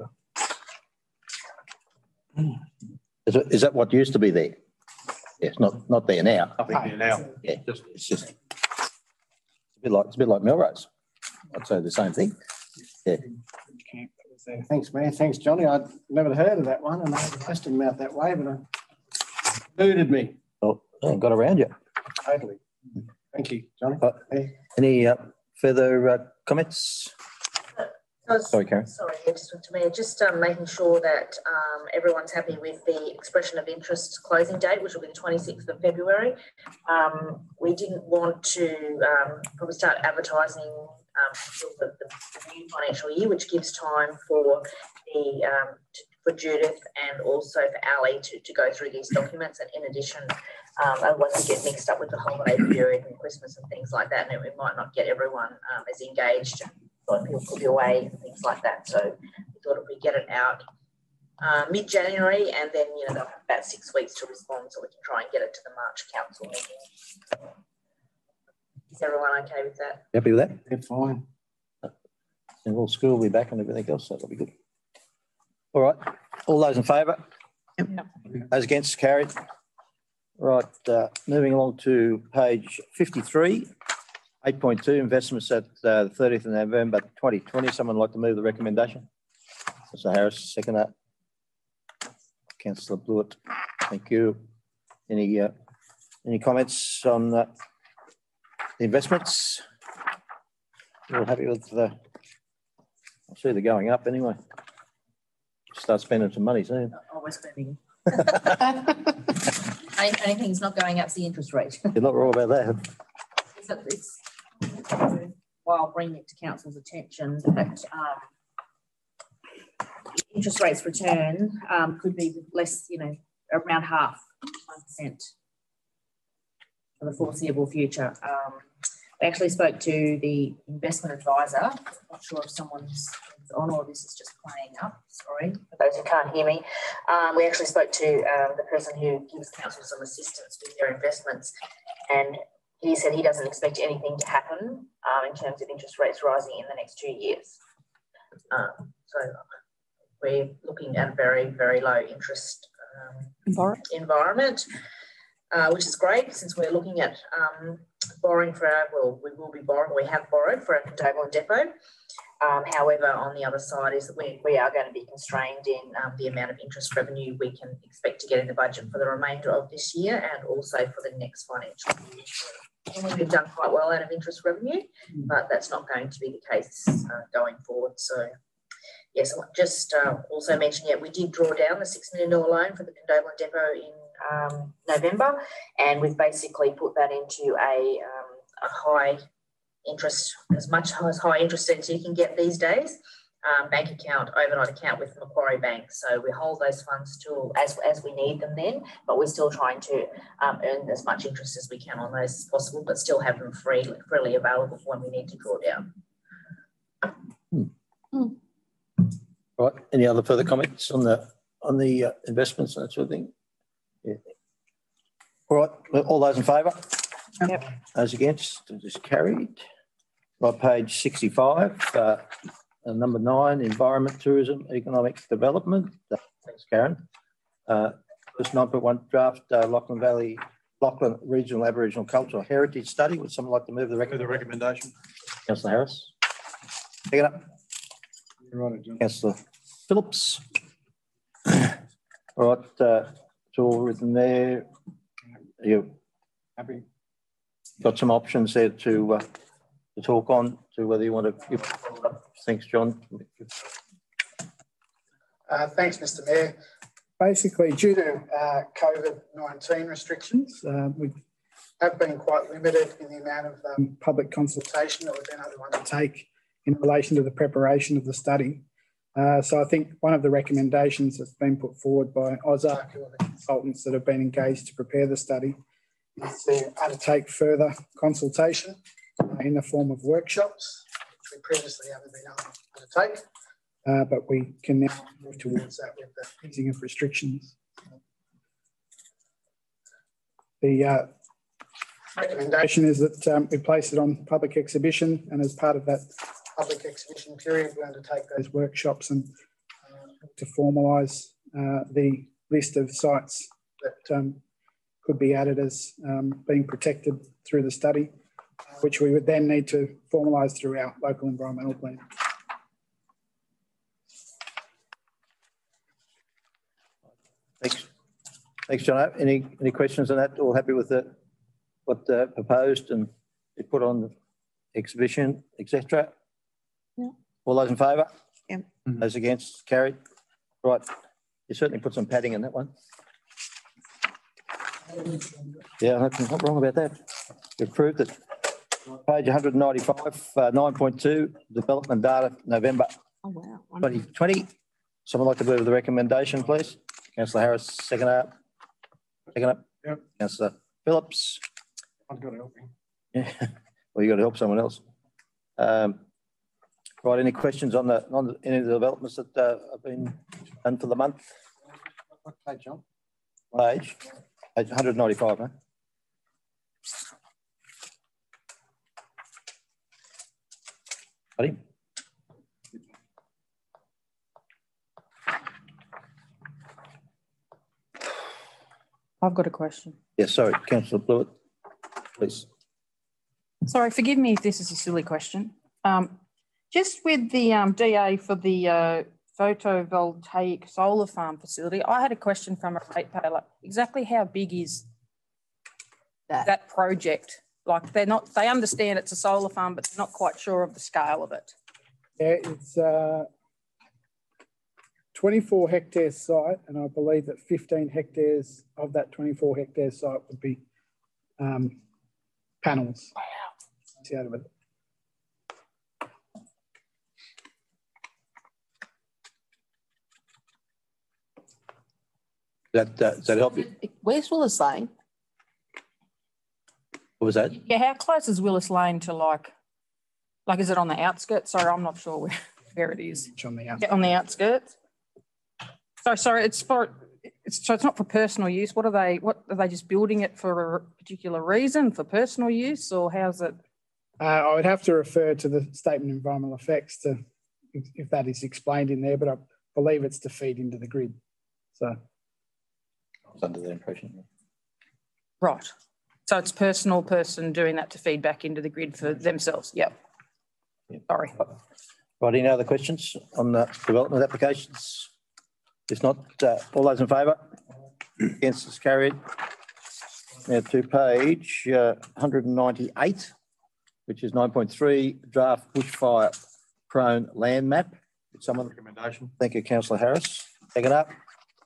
the. Is that what used to be there? Yes, not there now. Nothing there now. Yeah, it's just it's a bit like Melrose. I'd say the same thing. Yeah. Thanks, man. Thanks, Johnny. I'd never heard of that one, and I asked him out that way, but it eluded me. Well, I got around you. Totally. Thank you, Johnny. Any further comments? Sorry, Karen. Sorry, just to me, just making sure that everyone's happy with the expression of interest closing date, which will be the 26th of February. We didn't want to probably start advertising the new financial year, which gives time for for Judith and also for Ali to go through these documents. And in addition, otherwise we get mixed up with the holiday period and Christmas and things like that, and we might not get everyone as engaged. People could be away and things like that. So we thought if we get it out mid-January, and then they'll have about 6 weeks to respond, so we can try and get it to the March council meeting. Is everyone okay with that? Happy with that? Yeah, fine. And we'll school will be back and everything else, so that'll be good. All right. All those in favour? Yep. Those against, carried. Right. Moving along to page 53. 8.2, investments at the 30th of November 2020. Someone like to move the recommendation? Mr. Harris, second that. Councillor Blewett, thank you. Any comments on the investments? You're all happy with the... I see they're going up anyway. Start spending some money soon. Always spending. Anything's not going up, the interest rate. You're not wrong about that. It's while bringing it to council's attention that interest rates return could be less, around half, 1% for the foreseeable future. We actually spoke to the investment advisor. I'm not sure if someone's on or this is just playing up. Sorry, for those who can't hear me. We actually spoke to the person who gives council some assistance with their investments, and he said he doesn't expect anything to happen in terms of interest rates rising in the next 2 years. So we're looking at a very, very low interest environment, which is great since we're looking at borrowing for we will be borrowing, we have borrowed for our Condobolin depot. However, on the other side is that we are going to be constrained in the amount of interest revenue we can expect to get in the budget for the remainder of this year and also for the next financial year. We've done quite well out of interest revenue, but that's not going to be the case going forward. So, yes, just also mentioning it, we did draw down the $6 million loan for the Condobolin Depot in November, and we've basically put that into a high interest, as high interest as you can get these days, bank account, overnight account with Macquarie Bank. So we hold those funds till as we need them then, but we're still trying to earn as much interest as we can on those as possible, but still have them freely available for when we need to draw down. Right. Any other further comments on the investments and that sort of thing? Yeah. All right. All those in favour? Yep. Those against? Just carried. Right, page 65. Number 9, environment, tourism, economic development. Thanks, Karen. Just 9.1 draft Lachlan Regional Aboriginal Cultural Heritage Study. Would someone like to move the recommendation? Councillor Harris. Pick it up. Right, Councillor Phillips. All right, it's all written there. You happy? Got some options there to talk on to whether you want to give. Thanks, John. Thanks, Mr. Mayor. Basically, due to COVID-19 restrictions, we have been quite limited in the amount of public consultation that we've been able to undertake in relation to the preparation of the study. So I think one of the recommendations that's been put forward by AUSARC, who are the consultants that have been engaged to prepare the study, is to undertake further consultation in the form of workshops, which we previously haven't been able to undertake, but we can now move towards that with the easing of restrictions. The recommendation is that we place it on public exhibition, and as part of that public exhibition period, we undertake those workshops and to formalise the list of sites that could be added as being protected through the study, which we would then need to formalise through our local environmental plan. Thanks, John. Any questions on that? All happy with what proposed and it put on the exhibition, etc.? Yeah. All those in favour? Yeah. Those against? Carried. Right. You certainly put some padding in that one. Yeah, nothing wrong about that. You approved it. Page 195, 9.2, development data, November 2020. Someone like to move the recommendation, please? Councillor Harris, second up. Yep. Councillor Phillips. I've got to help him. Yeah. Well, you got to help someone else. Right. Any questions on any of the developments that have been done for the month? What page, John? Page 195, huh? Buddy? I've got a question. Yes, sorry, Councillor Blewett, please. Sorry, forgive me if this is a silly question. Just with the DA for the photovoltaic solar farm facility, I had a question from a ratepayer. Exactly how big is that project? Like they understand it's a solar farm, but they're not quite sure of the scale of it. Yeah, it's 24 hectare site, and I believe that 15 hectares of that 24 hectare site would be panels. Wow. Associated with it. Does that help you? Where's Willis Lane? What was that? Yeah, how close is Willis Lane to like is it on the outskirts? Sorry, I'm not sure where it is. It's on the outskirts. Yeah, on the outskirts. Sorry, it's not for personal use. What are they just building it for a particular reason, for personal use, or how's it? I would have to refer to the statement of environmental effects to if that is explained in there, but I believe it's to feed into the grid. So I was under the impression. Right. So it's person doing that to feed back into the grid for themselves. Yep. Yep. Sorry. Right, any other questions on the development applications? If not, all those in favour? Against is carried. Now to page 198, which is 9.3 draft bushfire prone land map. Someone recommendation. Thank you, Councillor Harris. Take it up.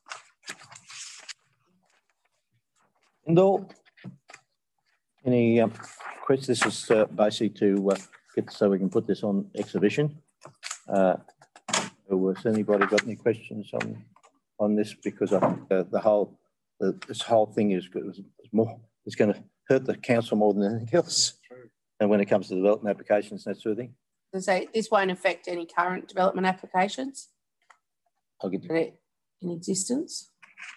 Indall. Any questions? This is basically to get so we can put this on exhibition. Has anybody got any questions on this? Because I think this whole thing is more. It's going to hurt the council more than anything else. And when it comes to development applications and that sort of thing. So this won't affect any current development applications? I'll get in existence?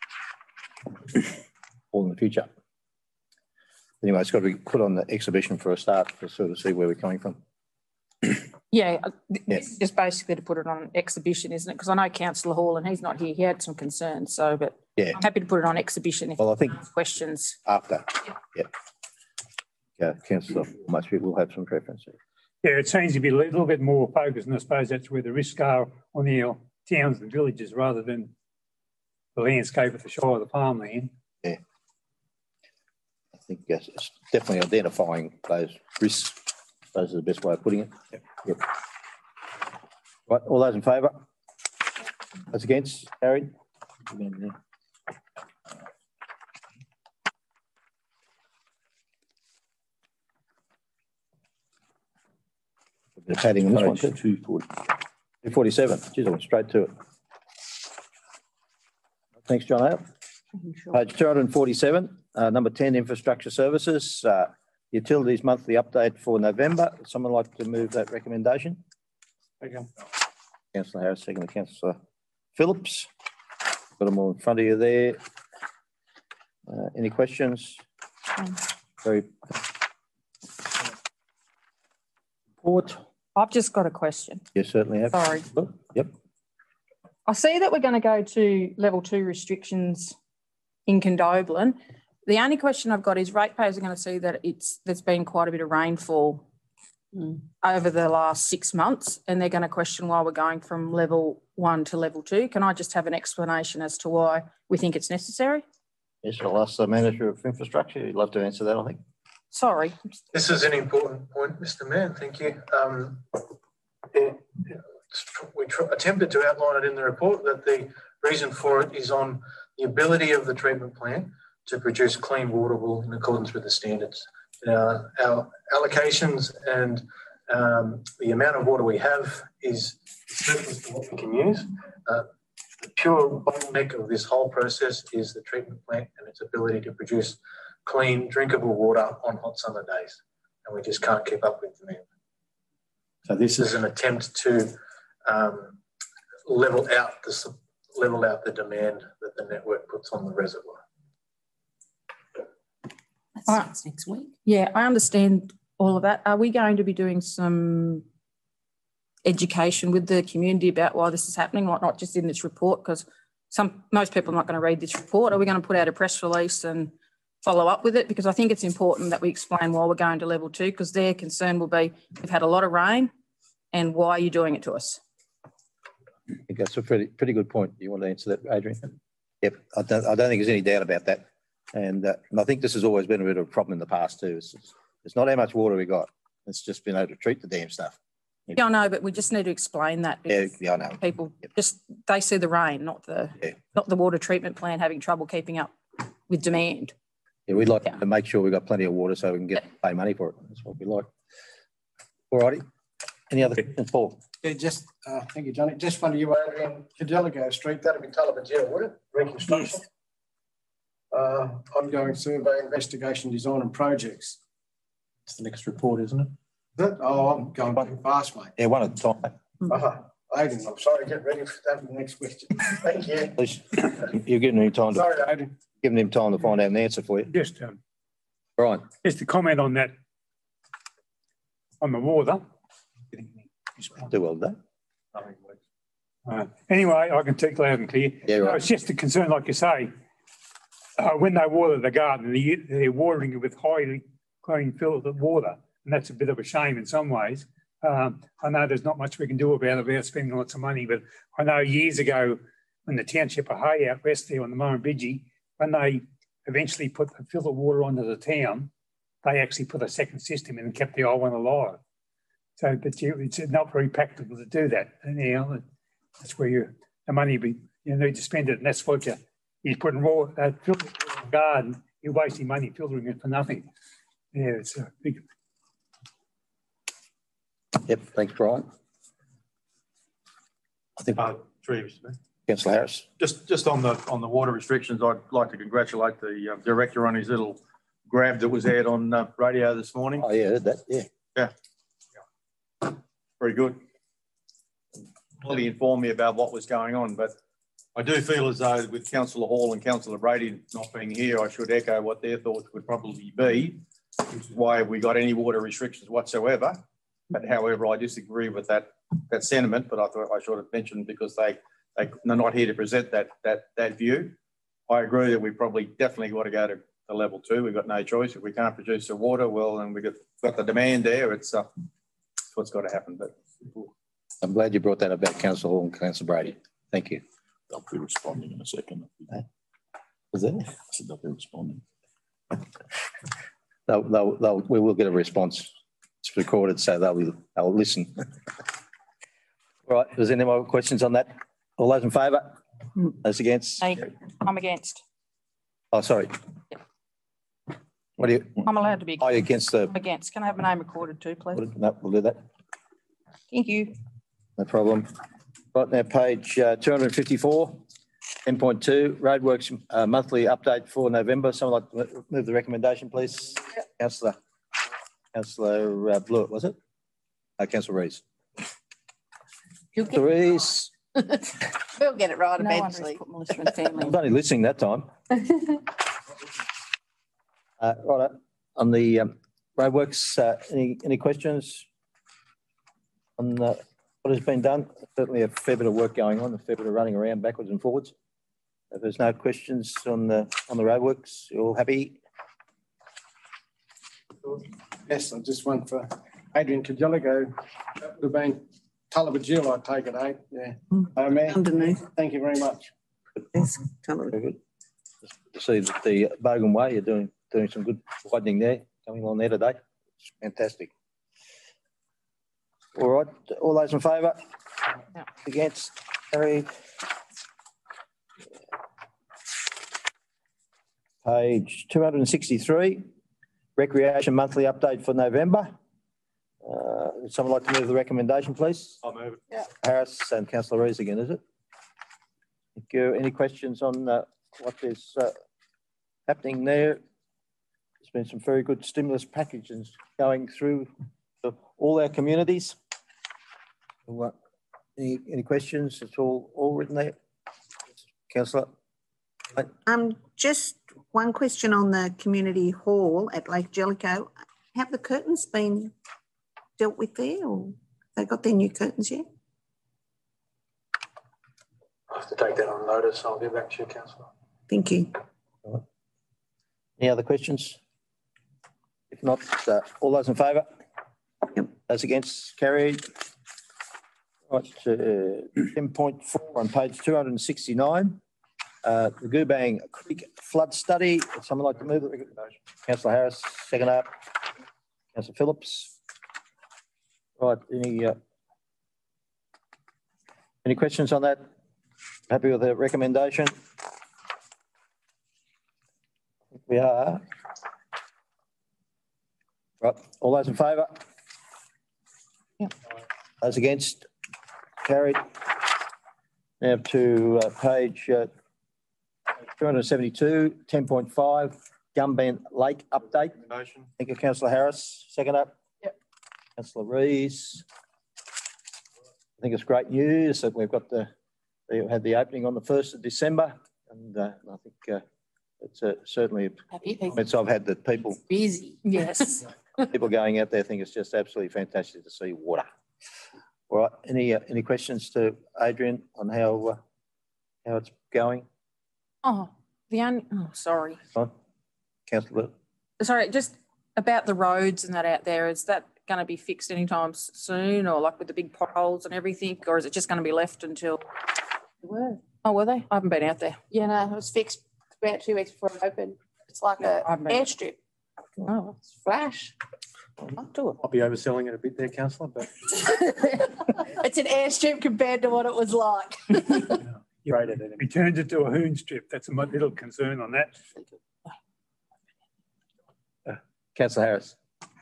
Or in the future. Anyway, it's got to be put on the exhibition for a start to sort of see where we're coming from. Yeah, just basically to put it on exhibition, isn't it? Because I know Councillor Hall, and he's not here, he had some concerns, so, but yeah. I'm happy to put it on exhibition if I think questions. After, yeah. Councillor, most people will have some preference. Yeah, it seems to be a little bit more focused, and I suppose that's where the risks are on the towns and villages rather than the landscape of the shire of the farmland. Yeah. I think yes, it's definitely identifying those risks. Those are the best way of putting it. Yep. Right, all those in favour? Those against? Carried. They're padding on this one too. 247. Geez, I went straight to it. Thanks, John Hale. Page 247, number 10, infrastructure services. Utilities monthly update for November. Would someone like to move that recommendation? Okay. Councillor Harris, second to Councillor Phillips. Got them all in front of you there. Any questions? Very. Report. I've just got a question. You certainly have. Sorry. Yep. I see that we're going to go to level 2 restrictions in Condobolin. The only question I've got is ratepayers are going to see that there's been quite a bit of rainfall over the last 6 months, and they're going to question why we're going from level 1 to level 2. Can I just have an explanation as to why we think it's necessary? Yes, I'll ask the Manager of Infrastructure. You'd love to answer that, I think. Sorry. This is an important point, Mr. Mayor. Thank you. We attempted to outline it in the report that the reason for it is on the ability of the treatment plant to produce clean water in accordance with the standards. Our allocations and the amount of water we have is certain to what we can use. The pure bottleneck of this whole process is the treatment plant and its ability to produce clean, drinkable water on hot summer days. And we just can't keep up with demand. So this is an attempt to level out the demand that the network puts on the reservoir. That's next week. Yeah, I understand all of that. Are we going to be doing some education with the community about why this is happening, not just in this report? Because most people are not going to read this report. Are we going to put out a press release and follow up with it? Because I think it's important that we explain why we're going to level 2, because their concern will be we've had a lot of rain and why are you doing it to us? I think that's a pretty good point. You want to answer that, Adrian? Yep, I don't think there's any doubt about that. And I think this has always been a bit of a problem in the past too. It's not how much water we got. It's just been able to treat the damn stuff. Yeah, I know, but we just need to explain that. Yeah, I know. People they see the rain, not the water treatment plant having trouble keeping up with demand. Yeah, we'd like to make sure we've got plenty of water so we can pay money for it. That's what we like. All righty. Any other questions, Paul? Yeah, just thank you, Johnny. just one of you over in Cadeligo Street. That'd be Tullabajara, would it? Reconstruction. Yes. Ongoing survey, investigation, design and projects. It's the next report, isn't it? I'm going too fast, mate. Yeah, one at a time. Aidan, I'm sorry, get ready for that next question. Thank you. At least you're giving him time sorry, Aidan. Giving him time to find out an answer for you. Just, right. Just to comment on that, on the water. Do well done. Anyway, I can speak loud and clear. Yeah, right. It's just a concern, like you say, when they water the garden, they're watering it with highly clean filtered water, and that's a bit of a shame in some ways. I know there's not much we can do about it without spending lots of money, but I know years ago when the township of Hay out west there on the Murrumbidgee, when they eventually put the filter water onto the town, they actually put a second system in and kept the old one alive. So, but it's not very practical to do that. And that's where the money you need to spend it, and that's what you're putting raw filter in the garden. You're wasting money filtering it for nothing. Yeah, it's a big. Yep, thanks, Brian. I think Councillor Harris. Just on the water restrictions, I'd like to congratulate the director on his little grab that was aired on radio this morning. Oh yeah, heard that. Yeah. Very good. Fully informed me about what was going on, but I do feel as though with Councillor Hall and Councillor Brady not being here, I should echo what their thoughts would probably be, which is why we got any water restrictions whatsoever. But however, I disagree with that sentiment, but I thought I should have mentioned because they're not here to present that view. I agree that we probably definitely got to go to level 2. We've got no choice. If we can't produce the water, well, and we've got the demand there, it's what's got to happen. But I'm glad you brought that about, Councillor Hall and Councillor Brady. Thank you. They'll be responding in a second. Was that? I said they'll be responding. We will get a response. It's recorded, so they'll listen. All right. Is there any more questions on that? All those in favour? Those against? I'm against. Oh, sorry. Yep. What are you? I'm allowed to be. Are you against the? I'm against. Can I have my name recorded too, please? No, we'll do that. Thank you. No problem. Right now, page 254, 10.2, roadworks monthly update for November. Someone like to move the recommendation, please? Yep. Councillor Blewett, was it? Councillor Rees. Councillor Rees. We'll get it right eventually. I was only listening that time. Right, on the roadworks, any questions on what has been done? Certainly a fair bit of work going on, a fair bit of running around backwards and forwards. If there's no questions on the roadworks, you're all happy? Yes, I just went for Adrian Kajeligo. That would have been Tulliver Jill, I take it, eh? Yeah. Mayor, underneath. Thank you very much. Yes, very good. To see that the Bogan Way, you're doing some good widening there, coming on there today. It's fantastic. All right, all those in favour? No. Against? Carried. Page 263, recreation monthly update for November. Would someone like to move the recommendation, please? I'll move it. Yeah. Harris and Councillor Rees again, is it? Thank you. Any questions on what is happening there? There's been some very good stimulus packages going through all our communities. Any questions? It's all written there. Councillor. Just one question on the community hall at Lake Jellicoe. Have the curtains been dealt with there, or they got their new curtains yet? I have to take that on notice. I'll get back to you, Councillor. Thank you. Any other questions? If not, all those in favour? Yep. Those against? Carried. Right, 10.4 on page 269. The Goobang Creek flood study. Would someone like to move it? Councillor Harris, second up. Councillor Phillips. Right, any questions on that? Happy with the recommendation? We are. Right, all those in favour? Yep. Those against? Carried. Now to page 272, 10.5, Gumban Lake update. Thank you, Councillor Harris. Second up. Yep. Councillor Rees. I think it's great news that we've got we had the opening on the 1st of December, and I think it's certainly comments I've had that people busy. Yes. People going out there think it's just absolutely fantastic to see water. All right. Any questions to Adrian on how it's going? Sorry. Councillor. Sorry, just about the roads and that out there. Is that going to be fixed anytime soon, or like with the big potholes and everything, or is it just going to be left until? Oh, were they? I haven't been out there. Yeah, no, it was fixed about 2 weeks before it opened. It's like an airstrip. Oh, it's flash. I'll be overselling it a bit there, Councillor, but It's an airstrip compared to what it was like. We turned it to a hoon strip. That's my little concern on that. Councillor Harris.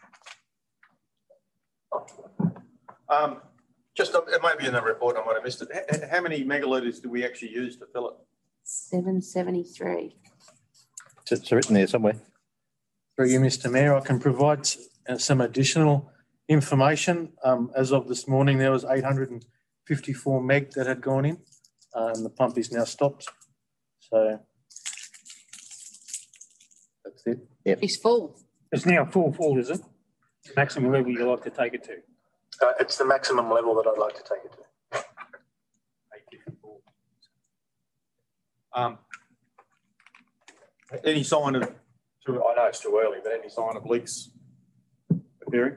Just, it may be in the report, I might have missed it. How many megalitres do we actually use to fill it? 773. It's written there somewhere. through you, Mr. Mayor, I can provide some additional information. As of this morning, there was 854 meg that had gone in, and the pump is now stopped. So that's it. Yep. It's full. It's now full, is it? Maximum level you like to take it to? It's the maximum level that I'd like to take it to. Any sign of, I know it's too early, but any sign of leaks appearing?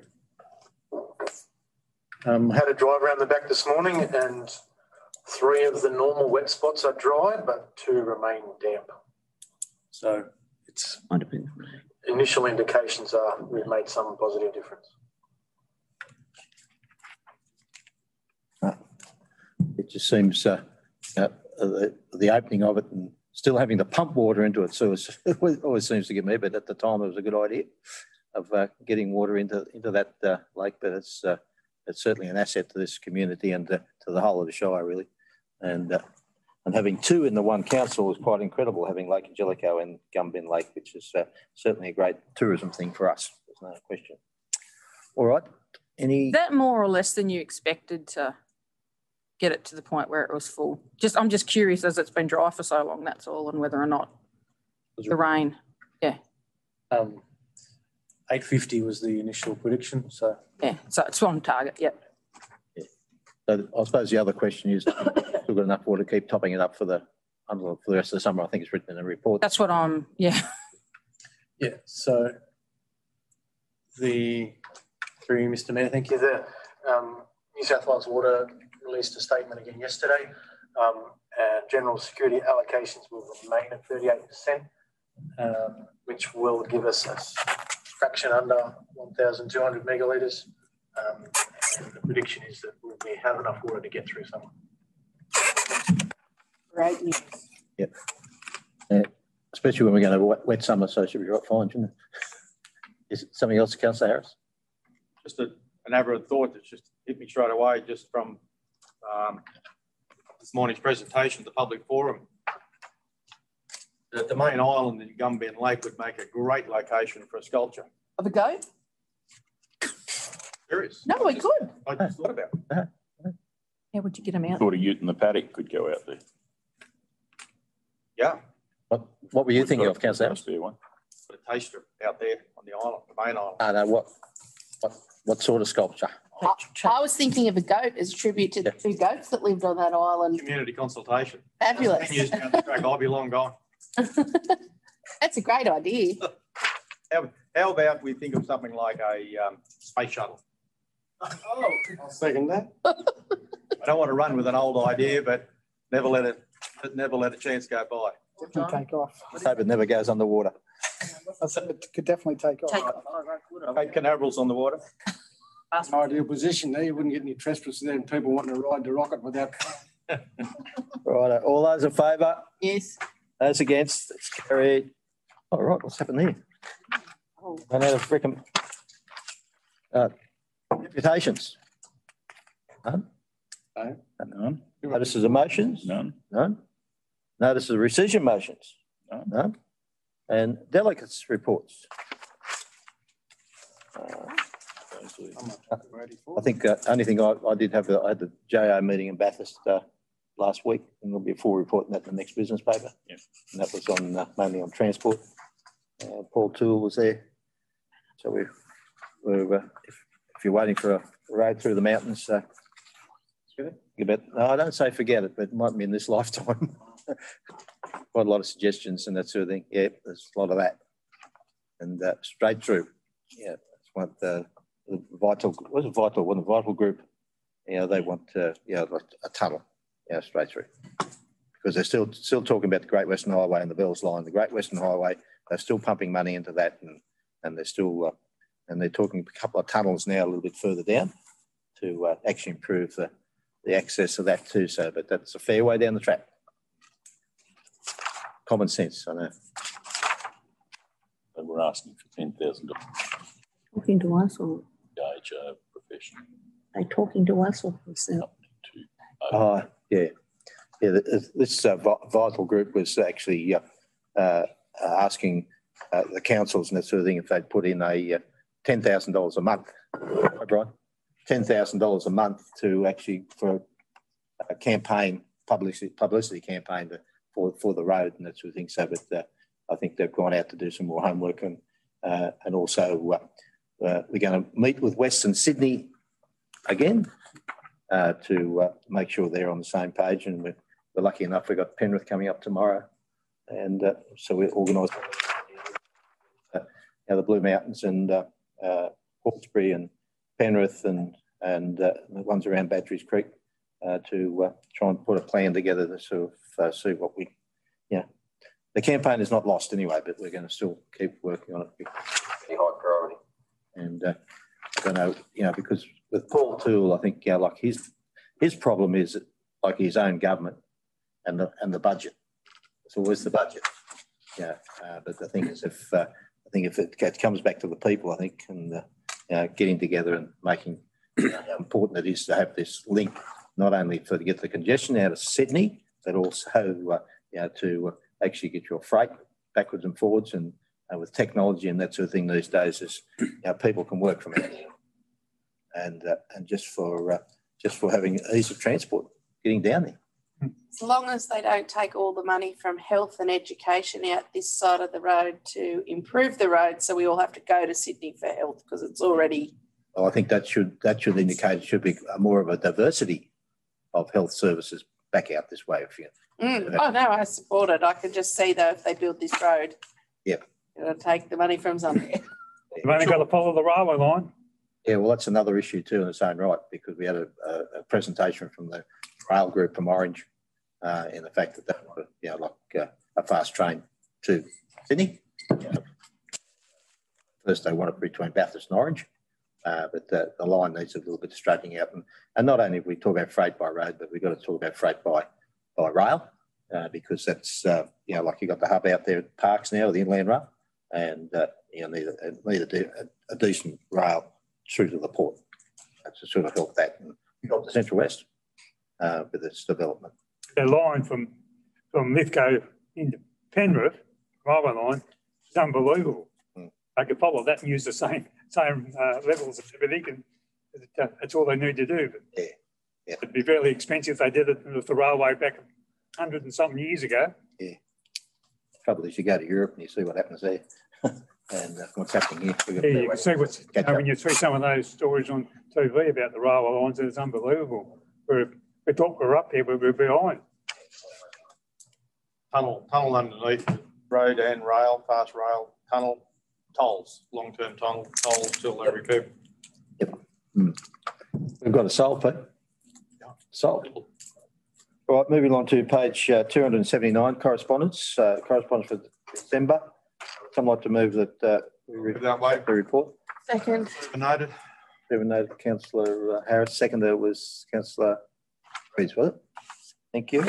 Had a drive around the back this morning, and 3 of the normal wet spots are dry, but 2 remain damp. So it's initial indications are we've made some positive difference. It just seems the opening of it and still having to pump water into it, so it always seems to get me. But at the time, it was a good idea of getting water into that lake. But it's certainly an asset to this community and to the whole of the Shire, really. And having 2 in the one council is quite incredible. Having Lake Angelico and Gumbin Lake, which is certainly a great tourism thing for us. There's no question. All right. Is that more or less than you expected to get it to the point where it was full? I'm just curious, as it's been dry for so long, that's all, and whether or not the rain. Yeah. 850 was the initial prediction. So yeah, so it's on target. Yep. Yeah. So I suppose the other question is, we've got enough water to keep topping it up for the rest of the summer. I think it's written in the report. That's what I'm. Yeah. Yeah. So through you, Mr. Mayor, thank you. The New South Wales Water released a statement again yesterday. General security allocations will remain at 38%, which will give us a fraction under 1,200 megalitres. And the prediction is that we'll have enough water to get through summer. Great news. Yep. Especially when we're going to have a wet summer, so it should be right fine, shouldn't it? Is it something else, Councillor Harris? Just an aberrant thought that just hit me straight away just from this morning's presentation at the public forum. That the main island in Gumbin Lake would make a great location for a sculpture. Of a goat? Serious? No, we could. I just thought about it. How would you get them out? Thought a ute in the paddock could go out there. Yeah. What were you thinking of, Councillor Harris? One. Put a taster out there on the island, the main island. No, what sort of sculpture? I was thinking of a goat as a tribute to the 2 goats that lived on that island. Community consultation. Fabulous. 10 years down the track, I'll be long gone. That's a great idea. How about we think of something like a space shuttle? Oh, I'll second that. I don't want to run with an old idea, but never let a chance go by. Definitely take off. I hope it never goes underwater. I said it could definitely take off. Cape Canaveral's on the water. That's an ideal position there. You wouldn't get any trespassers there and people wanting to ride the rocket without. Right. All those in favour? Yes. Those against? It's carried. All right. What's happened there? I know the frickin' deputations. None? No. None. Notices of motions? None. None. Notices of rescission motions? No. None. And delegates reports? I think only thing I did have, I had the JO meeting in Bathurst last week, and there'll be a full report on that in the next business paper. Yep. And that was on mainly on transport. Paul Toole was there. So if you're waiting for a road through the mountains, no, I don't say forget it, but it might be in this lifetime. Quite a lot of suggestions and that sort of thing. Yeah, there's a lot of that. And straight through. Yeah, that's what Vital, was it Vital? One of the Vital group, they want like a tunnel, straight through, because they're still talking about the Great Western Highway and the Bells Line. The Great Western Highway, they're still pumping money into that, and they're still and they're talking a couple of tunnels now a little bit further down to actually improve the access of that too. So, but that's a fair way down the track. Common sense, I know. And we're asking for $10,000. Talking to us or? Engage a professional. Are they talking to us or themselves? Yeah. This Vital group was actually asking the councils and that sort of thing if they'd put in a $10,000 a month, right? $10,000 a month to actually for a campaign, publicity campaign for the road and that sort of thing. So, but I think they've gone out to do some more homework and also we're going to meet with Western Sydney again to make sure they're on the same page. And we're lucky enough we've got Penrith coming up tomorrow, and so we're organised the Blue Mountains and Hawkesbury and Penrith and the ones around Badgerys Creek to try and put a plan together to sort of see what we, the campaign is not lost anyway, but we're going to still keep working on it. Pretty high priority. And I don't know, because with Paul Toole, I think, like his problem is like his own government and the budget. It's always the budget. But the thing is, if it comes back to the people, I think, and getting together and making how important it is to have this link, not only to get the congestion out of Sydney, but also to actually get your freight backwards and forwards, and with technology and that sort of thing these days, is people can work from anywhere, and just for having ease of transport getting down there. As long as they don't take all the money from health and education out this side of the road to improve the road, so we all have to go to Sydney for health because it's already. Well, I think that should indicate it should be more of a diversity of health services back out this way. Oh no, I support it. I can just see though if they build this road, it'll take the money from somewhere. You've only got to follow the railway line. Yeah, well, that's another issue too in its own right, because we had a presentation from the rail group from Orange in the fact that they want a fast train to Sydney. First, they want it between Bathurst and Orange, but the line needs a little bit of straightening out. And not only we talk about freight by road, but we've got to talk about freight by rail, because that's like you got the hub out there at Parks now, the Inland Rail, and you need a decent rail through to the port to sort of help that and help the Central West with its development. The line from Lithgow into Penrith, railway line, is unbelievable. They could follow that and use the same levels of everything, and that's all they need to do. But it'd be fairly expensive if they did it with the railway back 100 and something years ago. Yeah. The trouble is you go to Europe and you see what happens there. And what's happening here. You can see what's when you see some of those stories on TV about the railway lines, it's unbelievable. We thought we were up there, but we're behind. Tunnel underneath road and rail, fast rail, tunnel, tolls, long-term tolls till they recoup. Yep. We've got a solve, Pete. Solved. All right, moving on to page 279, correspondence. Correspondence for December. Someone like to move that we read the report. Second. Noted. Noted. Councillor Harris. Seconder was Councillor Rees, was it? Thank you.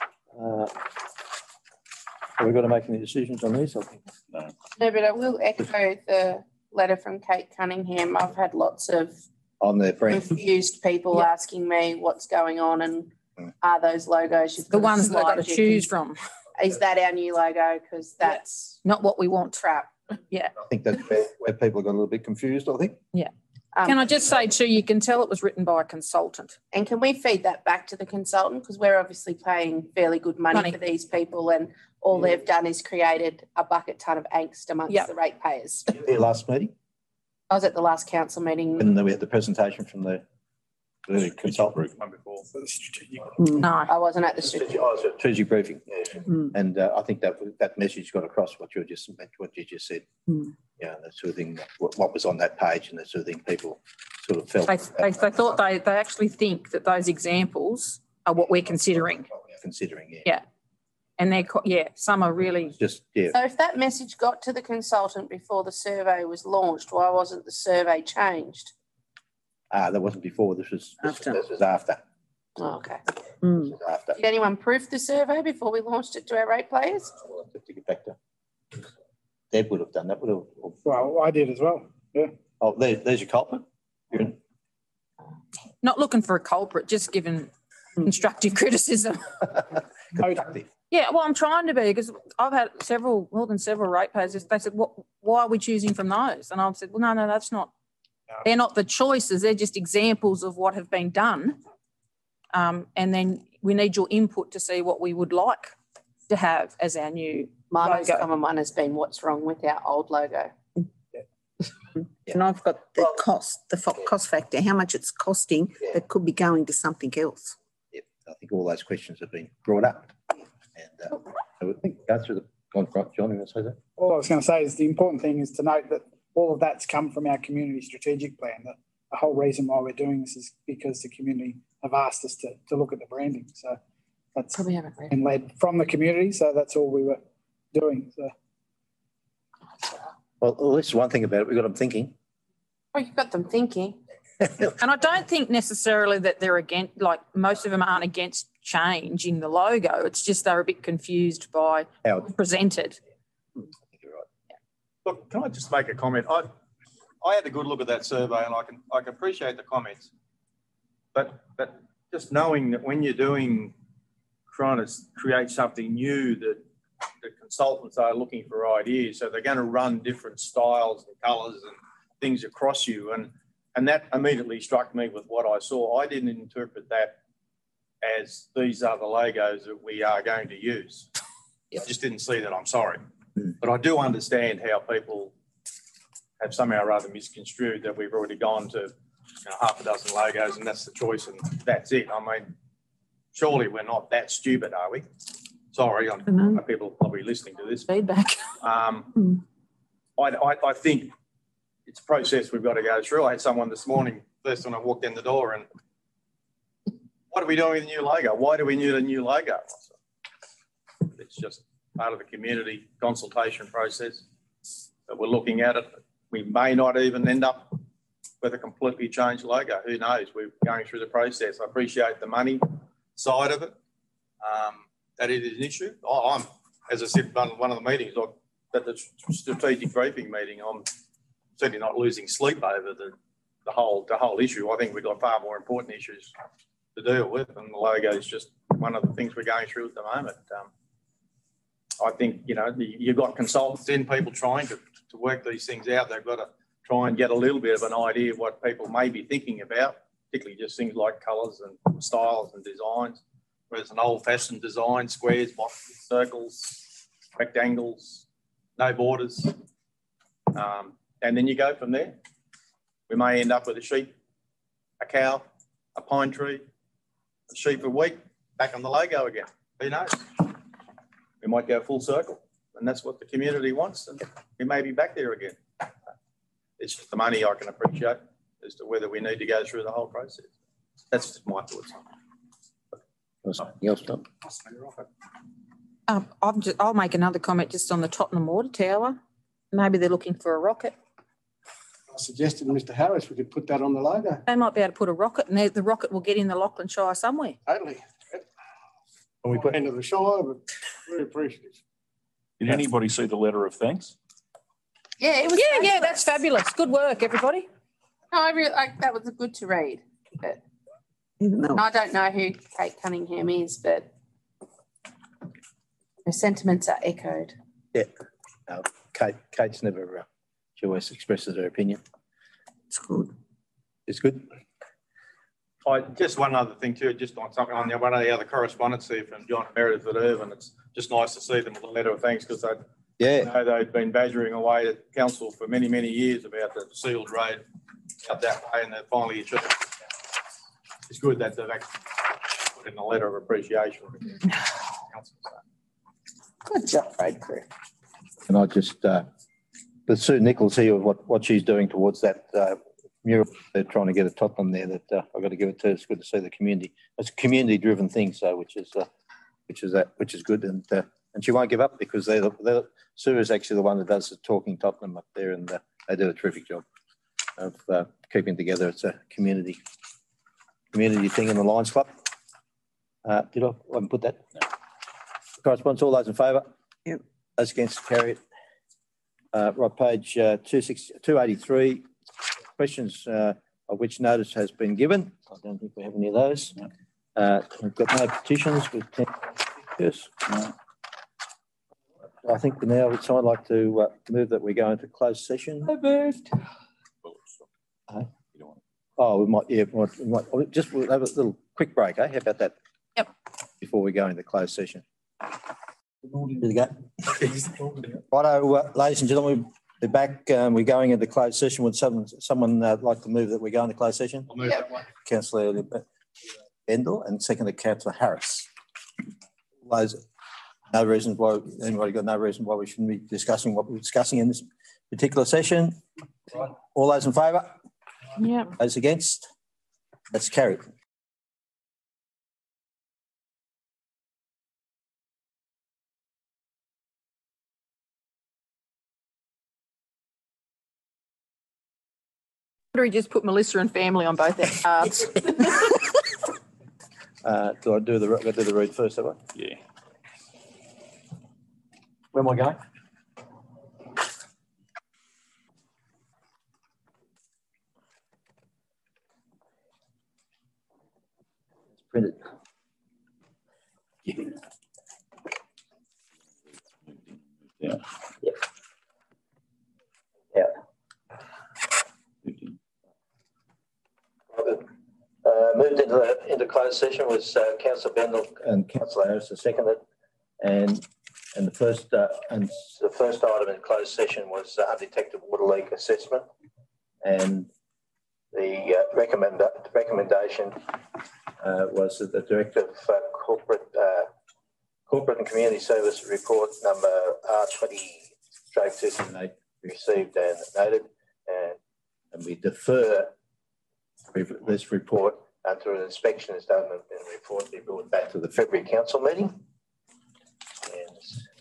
Have we got to make any decisions on these? I think no, but I will echo the letter from Kate Cunningham. I've had lots of confused people asking me what's going on and are those logos the ones they've got to choose from. Is that our new logo? Because that's not what we want. Crap. Yeah. I think that's where people got a little bit confused, I think. Yeah. Can I just say too, you can tell it was written by a consultant. And can we feed that back to the consultant? Because we're obviously paying fairly good money for these people, and all they've done is created a bucket ton of angst amongst the ratepayers. Here last meeting? I was at the last council meeting. And we had the presentation from the The consultant one before. No, I wasn't at the strategic briefing, and I think that message got across what you just said. Yeah, that sort of thing. What was on that page, and that sort of thing. People sort of felt they thought they actually think that those examples are what we're considering. Yeah. And some are really just So if that message got to the consultant before the survey was launched, why wasn't the survey changed? That wasn't before. This was after. Oh, okay. After. Did anyone proof the survey before we launched it to our rate players? I'll have to get back to. Deb would have done that. Well, I did as well. Yeah. Oh, there's your culprit. Not looking for a culprit, just giving constructive criticism. Yeah, well, I'm trying to be, because I've had more than several ratepayers. They said, why are we choosing from those? And I've said, well, no, that's not. They're not the choices. They're just examples of what have been done. And then we need your input to see what we would like to have as our new My most common one has been what's wrong with our old logo. And I've got the cost factor, how much it's costing that could be going to something else. Yep, I think all those questions have been brought up. And so I think go through the contract. John, you want to say that? All I was going to say is the important thing is to note that all of that's come from our community strategic plan. That the whole reason why we're doing this is because the community have asked us to look at the branding. So that's been led from the community. So that's all we were doing. So. Well, that's one thing about it. We got them thinking. Oh, you've got them thinking. And I don't think necessarily that they're against, like most of them aren't against change in the logo. It's just they're a bit confused by how it's presented. You're right. Yeah. Look, can I just make a comment? I had a good look at that survey, and I can appreciate the comments, but just knowing that when you're trying to create something new, that the consultants are looking for ideas, so they're going to run different styles and colours and things across you, and that immediately struck me with what I saw. I didn't interpret that as these are the logos that we are going to use. I just didn't see that, I'm sorry. But I do understand how people have somehow or other misconstrued that we've already gone to half a dozen logos and that's the choice and that's it. I mean, surely we're not that stupid, are we? Sorry, people probably listening to this. Feedback. I think it's a process we've got to go through. I had someone this morning, first when I walked in the door, and what are we doing with the new logo? Why do we need a new logo? It's just part of the community consultation process that we're looking at it. We may not even end up with a completely changed logo. Who knows? We're going through the process. I appreciate the money side of it. That it is an issue. I'm, as I said, one of the meetings, at the strategic briefing meeting, I'm certainly not losing sleep over the whole issue. I think we've got far more important issues to deal with, and the logo is just one of the things we're going through at the moment. I think, you've got consultants in, people trying to work these things out. They've got to try and get a little bit of an idea of what people may be thinking about, particularly just things like colours and styles and designs. Where it's an old-fashioned design, squares, boxes, circles, rectangles, no borders. And then you go from there. We may end up with a sheep, a cow, a pine tree, a sheep of wheat, back on the logo again. Who knows? We might go full circle, and that's what the community wants, and we may be back there again. It's just the money I can appreciate as to whether we need to go through the whole process. That's just my thoughts on it. I'll make another comment just on the Tottenham Water Tower. Maybe they're looking for a rocket. I suggested to Mr. Harris we could put that on the logo. They might be able to put a rocket, and the rocket will get in the Lachlan Shire somewhere. Totally. And we put into the Shire, but very appreciative. Did anybody see the letter of thanks? Yeah, it was. Yeah, that's fabulous. Good work, everybody. No, that was good to read. But I don't know who Kate Cunningham is, but her sentiments are echoed. Yeah, Kate's never. She always expresses her opinion. It's good. It's good. Just one other thing too, just on something on one of the other correspondence here from John and Meredith at Irvine. It's just nice to see them with a letter of thanks because they've been badgering away at council for many, many years about the sealed road out that way, and they've finally achieved it's good that they've actually put in a letter of appreciation. Good job, great crew. And I just, with Sue Nichols here, what she's doing towards that mural they're trying to get at Tottenham there, that I've got to give it to her. It's good to see the community. It's a community-driven thing, so which is good, and she won't give up because Sue is actually the one that does the talking Tottenham up there, and they do a terrific job of keeping together. It's a community thing in the Lions Club. Did I haven't put that? No. Correspondence, all those in favour? Yep. Those against, carry it. Right, page 283. Questions of which notice has been given. I don't think we have any of those. No. We've got no petitions with 10 yes. No. I think now it's I'd like to move that we go into closed session. I moved. Oh, we might we'll have a little quick break, eh? How about that? Yep. Before we go into closed session. Here we go. Righto, ladies and gentlemen, we're back. We're going into closed session. Would someone like to move that we go into closed session? I'll move that one. Councillor Bendel and seconded Councillor Harris. No reason why anybody got no reason why we shouldn't be discussing what we're discussing in this particular session. Right. All those in favour? Yeah. Those against? That's carried. He just put Melissa and family on both their cards. Do I do the read first, have I? Yeah. Where am I going? It's printed. Yeah. Yeah. Yeah. Yeah. Moved into closed session was Councillor Bendel and Councillor Harris, seconded, and the first item in closed session was undetected water leak assessment, and the recommendation was that the Director of Corporate and Community Service report number R20/2008 received and noted, and we defer this report until an inspection is done and the report be brought back to the February Council meeting. And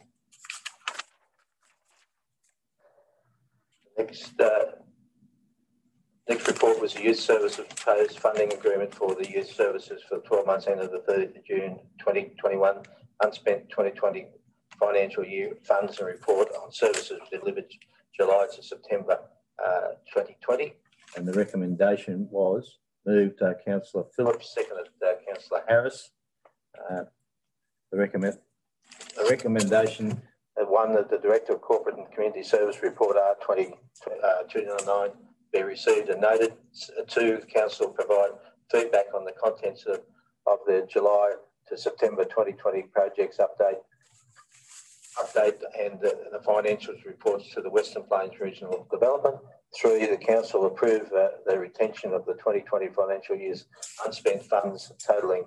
next report was the Youth Services proposed funding agreement for the youth services for 12 months ended the 30th of June 2021, unspent 2020 financial year funds and report on services delivered July to September 2020. And the recommendation was moved Councillor Phillips, seconded Councillor Harris. The recommendation one that the Director of Corporate and Community Service report R20/2009 be received and noted. 2, Council provide feedback on the contents of the July to September 2020 projects update and the financials reports to the Western Plains Regional Development. 3, the Council approve the retention of the 2020 financial year's unspent funds totalling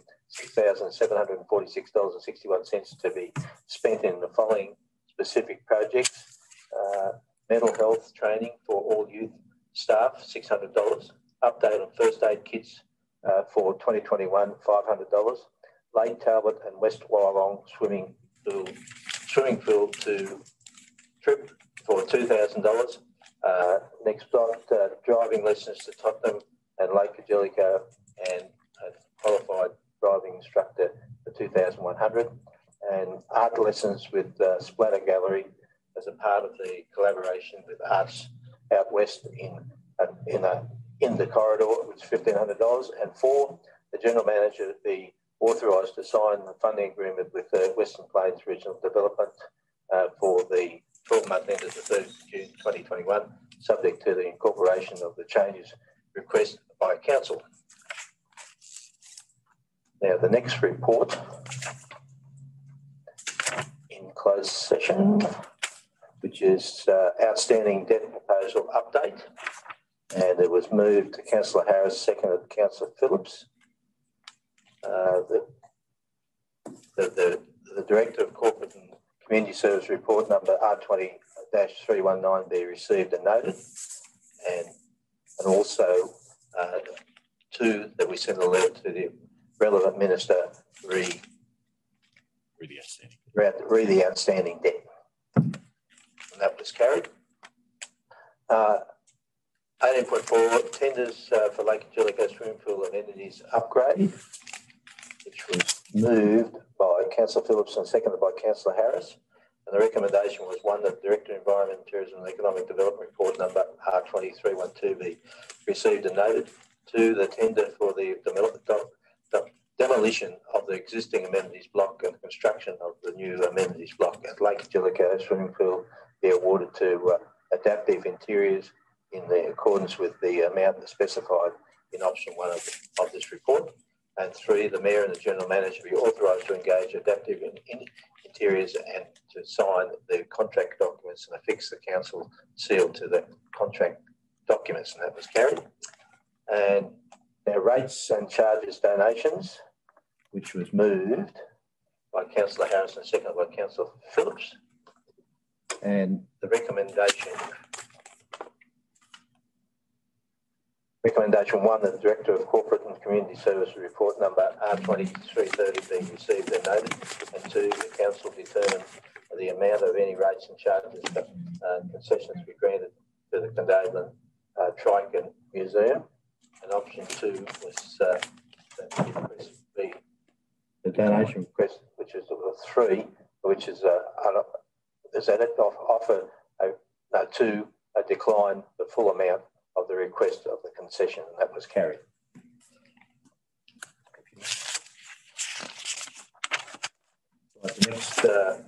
$6,746.61 to be spent in the following specific projects. Mental health training for all youth staff, $600. Update on first aid kits for 2021, $500. Lane Talbot and West Wyalong swimming pool to trip for $2,000. Next stop, driving lessons to Tottenham and Lake Angelico and a qualified driving instructor for $2,100. And art lessons with Splatter Gallery as a part of the collaboration with Arts Out West in the corridor, which is $1,500. And 4, the General Manager be authorised to sign the funding agreement with the Western Plains Regional Development for the 12-month end of the 3rd of June 2021, subject to the incorporation of the changes requested by Council. Now, the next report in closed session, which is outstanding debt proposal update, and it was moved to Councillor Harris, seconded Councillor Phillips. the Director of Corporate and Community Service report number R20-319 be received and noted, and also 2, that we send a letter to the relevant minister re the outstanding debt. And that was carried. 18.4, tenders for Lake Jellicoe swimming pool amenities upgrade, which was moved by Councillor Phillips and seconded by Councillor Harris. And the recommendation was 1, that Director of Environment, Tourism and Economic Development report number R2312 be received and noted. 2, the tender for the demolition of the existing amenities block and construction of the new amenities block at Lake Jellicoe swimming pool be awarded to Adaptive Interiors in accordance with the amount specified in option 1 of this report. And 3, the Mayor and the General Manager be authorised to engage Adaptive Interiors and to sign the contract documents and affix the council seal to the contract documents, and that was carried. And our rates and charges donations, which was moved by Councillor Harris and seconded by Councillor Phillips. And the recommendation 1, that the Director of Corporate and Community Service report number R2330 be received and noted. And 2, the Council determine the amount of any rates and charges for concessions to be granted to the Condaveland Triton Museum. And option 2 was the donation request, which is 3, which is offer to decline the full amount of the request of the concession, and that was carried. The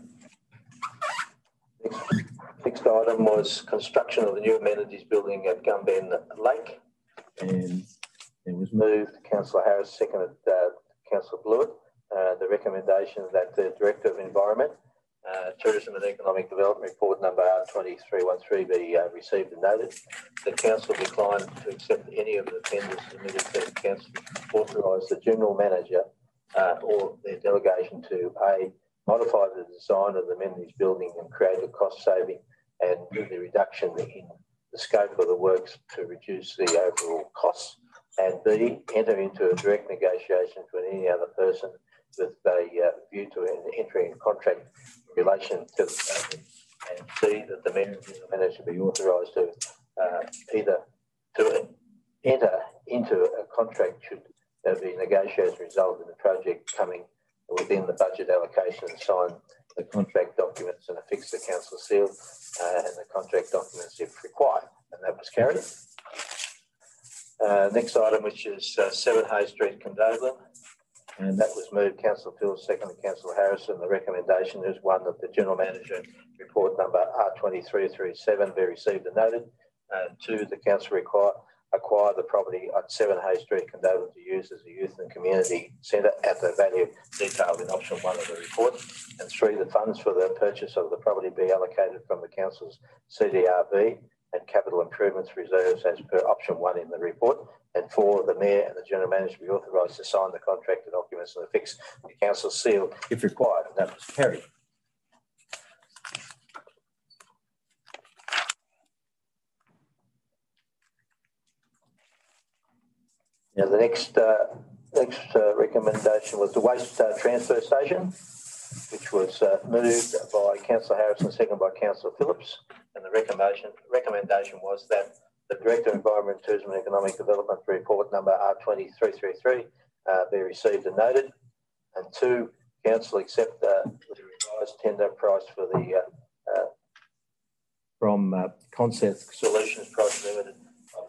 next item was construction of the new amenities building at Gumben Lake, and it was moved. Councillor Harris seconded Councillor Blewett. The recommendation that the Director of Environment, Tourism and Economic Development report number R2313 be received and noted. The Council declined to accept any of the tenders submitted to the Council, authorise the General Manager or their delegation to A, modify the design of the amenities building and create a cost saving, and the reduction in the scope of the works to reduce the overall costs, and B, enter into a direct negotiation with any other person with a view to entering a contract in relation to the building, and C, that the Mayor and General Manager be authorised to either to enter into a contract should there be negotiations result in the project coming within the budget allocation, and sign the contract documents and affix the council seal and the contract documents if required, and that was carried. Next item, which is 7 Hay Street, Condaveland, and that was moved. Councillor Phillips, seconded Councillor Harris, and the recommendation is 1, that the General Manager report number R2337 be received and noted, and 2, the Council acquire the property at 7 Hay Street, Condaveland, to use as a youth and community centre at the value detailed in option 1 of the report, and 3, the funds for the purchase of the property be allocated from the Council's CDRB and capital improvements reserves as per option 1 in the report, and 4, the Mayor and the General Manager be authorised to sign the contract documents and affix the Council seal if required, and that was carried. Now, the next recommendation was the waste transfer station, which was moved by Councillor Harris and seconded by Councillor Phillips. And the recommendation was that the Director of Environment, Tourism and Economic Development report number R2333 be received and noted. And 2, Council accept the revised tender price for the from Concept Solutions Price Limited of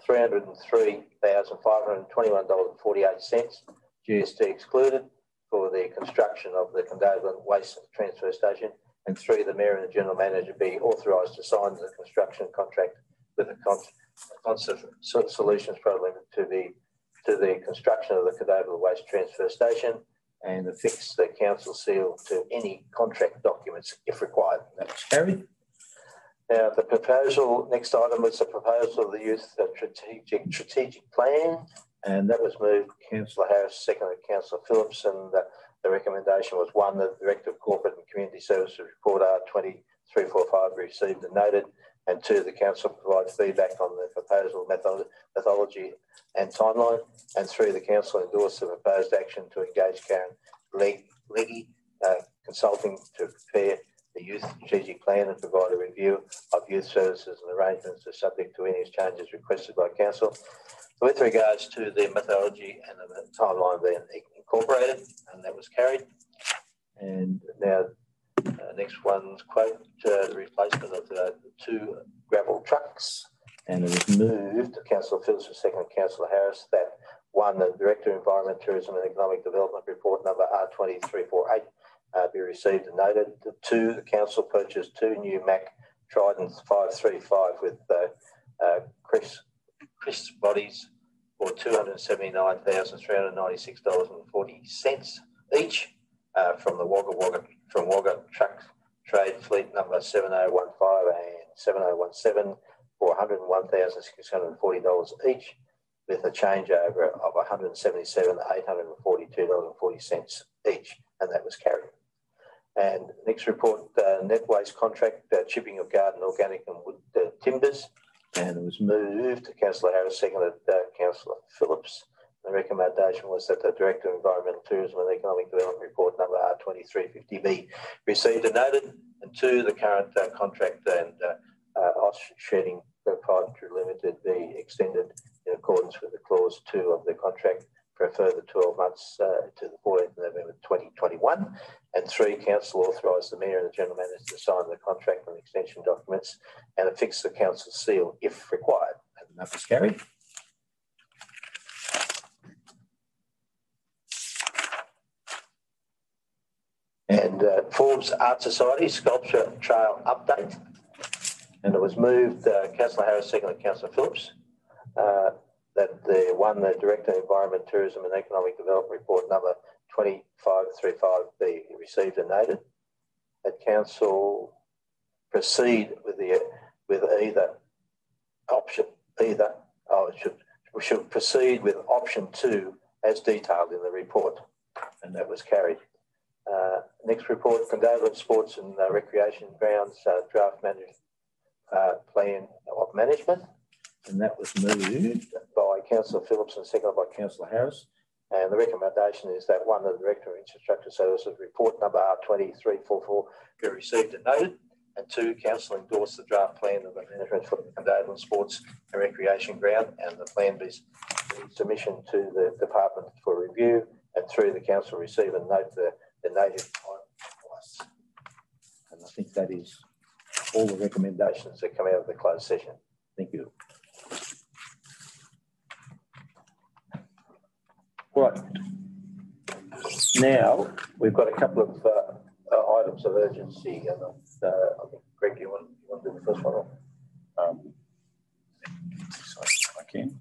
$303,521.48, GST excluded, for the construction of the Condaveland Waste Transfer Station. And 3, the Mayor and the General Manager be authorised to sign the construction contract with the Concept Solutions Private Limited to the construction of the Condaveland Waste Transfer Station, and affix the council seal to any contract documents if required. That was carried. Now, the proposal, next item was the proposal of the Youth Strategic Plan, and that was moved Councillor Harris, seconded Councillor Phillips, and the recommendation was 1, the Director of Corporate and Community Services Report R20345 received and noted, and 2, the Council provide feedback on the proposal methodology and timeline, and 3, the Council endorsed the proposed action to engage Karen Legge Consulting to prepare the Youth Strategic Plan and provide a review of youth services and arrangements are subject to any changes requested by Council. So with regards to the methodology and the timeline being incorporated, and that was carried. And now next one's quote, the replacement of the 2 gravel trucks, and it was moved to Councillor Phillips for second, Councillor Harris, that 1, the Director of Environment, Tourism and Economic Development Report number R20348 be received and noted. 2, the Council purchased 2 new Mack Trident 535 with Chris bodies for $279,396.40 each from the Wagga Truck Trade Fleet number 7015 and 7017 for $101,640 each, with a changeover of $177,842.40 each, and that was carried. And next report, net waste contract, chipping of garden organic and wood timbers, and it was moved to Councillor Harris, seconded Councillor Phillips. The recommendation was that the Director of Environmental Tourism and Economic Development Report number R20350B received and noted, and 2, the current contract and Osh Shedding Proprietary Limited be extended in accordance with the clause 2 of the contract for a further 12 months to the 14th of November 2021. And 3, Council authorise the Mayor and the General Manager to sign the contract and extension documents and affix the Council seal if required. And that was carried. And Forbes Art Society Sculpture Trail Update. And it was moved, Councillor Harris, seconded Councillor Phillips, that the 1, the Director of Environment, Tourism and Economic Development Report number 2535 be received and noted. That Council proceed with either option, we should proceed with option 2 as detailed in the report, and that was carried. Next report, Condobolin Sports and Recreation Grounds draft plan of management, and that was moved by Councillor Phillips and seconded by Councillor Harris. And the recommendation is that 1, the Director of Infrastructure Services report number R20344 be received and noted, and 2, Council endorse the draft plan of the management for the Condobolin Sports and Recreation Ground, and the plan be submission to the Department for review, and 3, the Council receive and note the native price. And I think that is all the recommendations that come out of the closed session. Thank you. Right. Now, we've got a couple of items of urgency. And I think, Greg, you want to do the first one? I can.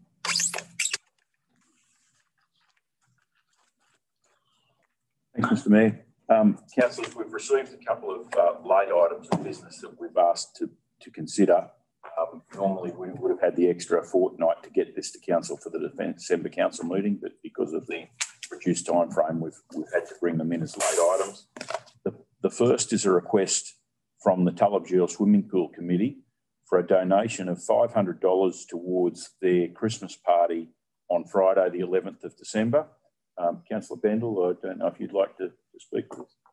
Thanks, Mr. Mayor. Councillors, we've received a couple of late items of business that we've asked to consider. Normally, we would have had the extra fortnight to get this to Council for the December Council meeting, but because of the reduced time frame, we've had to bring them in as late items. The first is a request from the Tullab Jail Swimming Pool Committee for a donation of $500 towards their Christmas party on Friday, the 11th of December. Councillor Bendel, I don't know if you'd like to speak to this.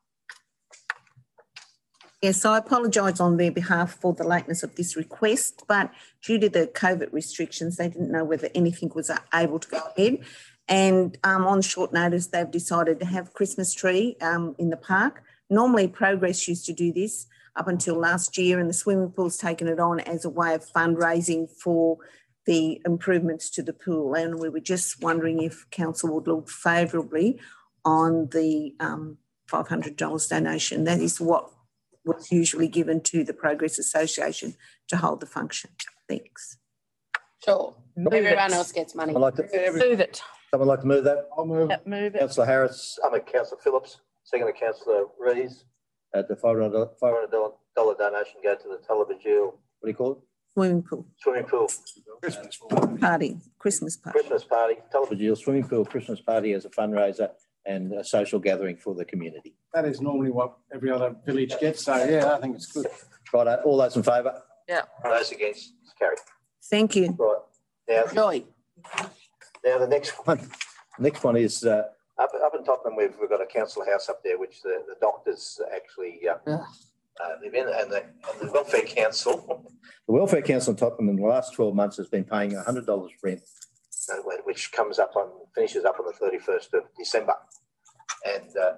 Yes, I apologise on their behalf for the lateness of this request, but due to the COVID restrictions, they didn't know whether anything was able to go ahead. And on short notice, they've decided to have Christmas tree in the park. Normally, Progress used to do this up until last year, and the swimming pool's taken it on as a way of fundraising for the improvements to the pool. And we were just wondering if Council would look favourably on the $500 donation. That is what was usually given to the Progress Association to hold the function. Thanks. Sure. Everyone else gets money. I'd like to Move it. Someone like to move that? I'll move. Move it. Councillor Harris, Councillor Phillips, second to Councillor Rees. The $500 donation go to the Tullaba Jail, what do you call it? Swimming pool. Swimming pool. Christmas party. Christmas party. Christmas party. Television swimming pool Christmas party as a fundraiser and a social gathering for the community. That is normally what every other village gets. So yeah, I think it's good. Right, all those in favour? Yeah. Those against? It's carried. Thank you. Right. Now, Joy. Now the next one. Next one is up in Tottenham. We've got a council house up there, which the doctors actually live in, and the welfare council. The Welfare Council in Tottenham in the last 12 months has been paying $100 rent, which finishes up on the 31st of December, and the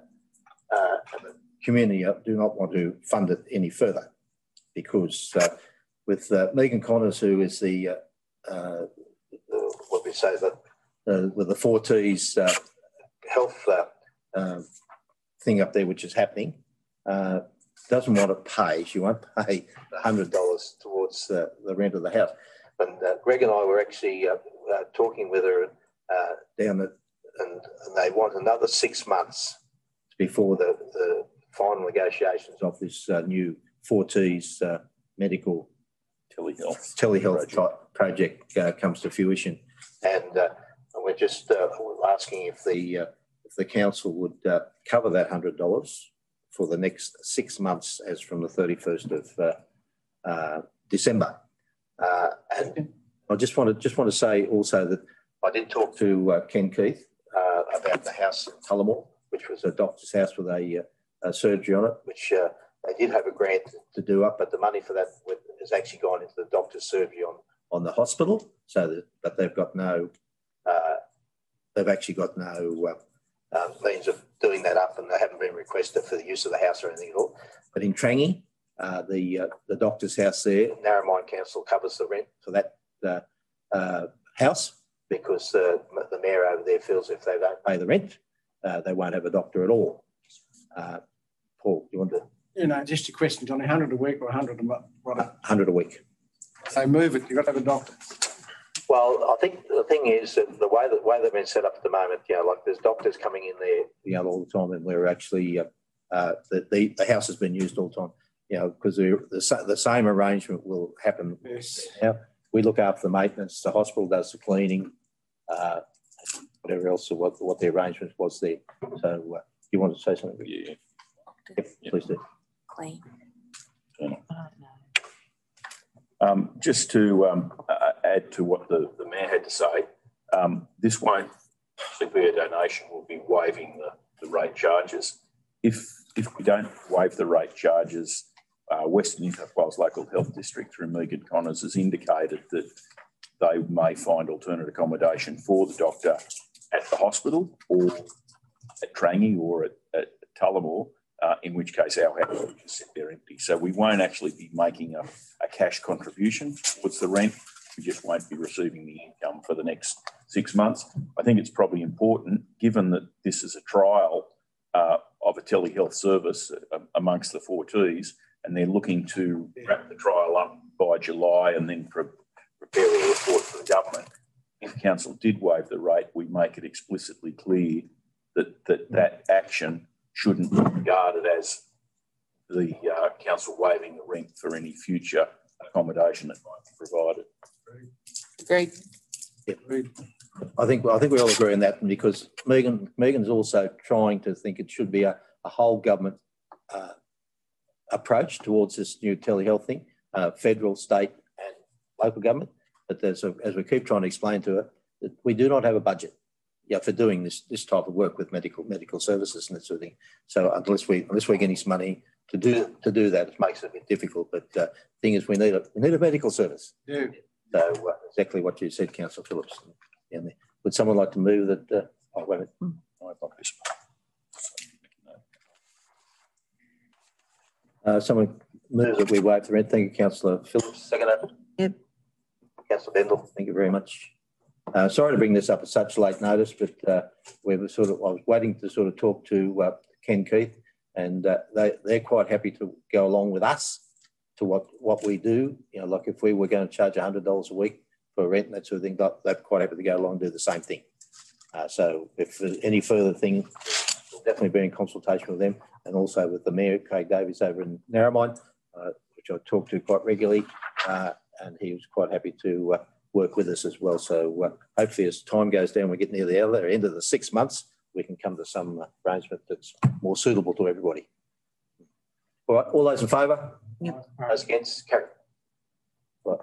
community do not want to fund it any further because with Megan Connors, who is the what we say that with the 4Ts health thing up there, which is happening, doesn't want to pay. She won't pay $100 towards the rent of the house. And Greg and I were actually talking with her down at, and they want another 6 months before the final negotiations of this new 4Ts medical telehealth project comes to fruition. And we're just asking if the council would cover that $100 for the next 6 months, as from the 31st of December. And I just want to say also that I did talk to Ken Keith about the house in Tullamore, which was a doctor's house with a surgery on it, which they did have a grant to do up, but the money for that has actually gone into the doctor's surgery on the hospital. So but they've got no, they've actually got no means of doing that up, and they haven't been requested for the use of the house or anything at all. But in Trangie, the doctor's house there, Narromine Council covers the rent for that house, because the mayor over there feels if they don't pay the rent, they won't have a doctor at all. Paul, you want to? You know, just a question, Johnny, 100 a week or 100 a month? 100 a week. So move it, you've got to have a doctor. Well, I think the thing is that the way they've been set up at the moment, you know, like there's doctors coming in there, all the time, and we're actually the house has been used all the time, you know, because the same arrangement will happen. Yes. Now, we look after the maintenance, the hospital does the cleaning, whatever else, or what the arrangement was there. So, you want to say something? Yeah. Yep, please do. Clean. Just to add to what the mayor had to say, this won't be a donation. We'll be waiving the rate charges. If we don't waive the rate charges, Western New South Wales Local Health District through Megan Connors has indicated that they may find alternate accommodation for the doctor at the hospital or at Trangie or at Tullamore, in which case our house will just sit there empty. So we won't actually be making a cash contribution towards the rent. We just won't be receiving the income for the next 6 months. I think it's probably important, given that this is a trial of a telehealth service amongst the 4Ts, and they're looking to wrap the trial up by July and then prepare a report for the government. If council did waive the rate, we make it explicitly clear that action shouldn't be regarded as the council waiving the rent for any future accommodation that might be provided. Agreed. Yeah. I think we all agree on that, because Megan's also trying to think it should be a whole government approach towards this new telehealth thing, federal, state and local government. But as we keep trying to explain to her, that we do not have a budget for doing this type of work with medical services and that sort of thing. So unless we're getting some money to do that, it makes it a bit difficult. But the thing is, we need a medical service. Yeah. So exactly what you said, Councillor Phillips. Would someone like to move that? Oh, wait a minute. Someone move that we waive the rent. Thank you, Councillor Phillips. Second that. Yep. Councillor Bendel. Thank you very much. Sorry to bring this up at such late notice, but I was waiting to sort of talk to Ken Keith, and they're quite happy to go along with us to what we do. You know, like if we were going to charge $100 a week for rent and that sort of thing, they're quite happy to go along and do the same thing. So if there's any further thing, we'll definitely be in consultation with them, and also with the Mayor, Craig Davies, over in Narromine, which I talk to quite regularly, and he was quite happy to work with us as well. So hopefully as time goes down, we get near the end of the 6 months, we can come to some arrangement that's more suitable to everybody. All right, all those in favour? Yep. Those against? Carry. Right.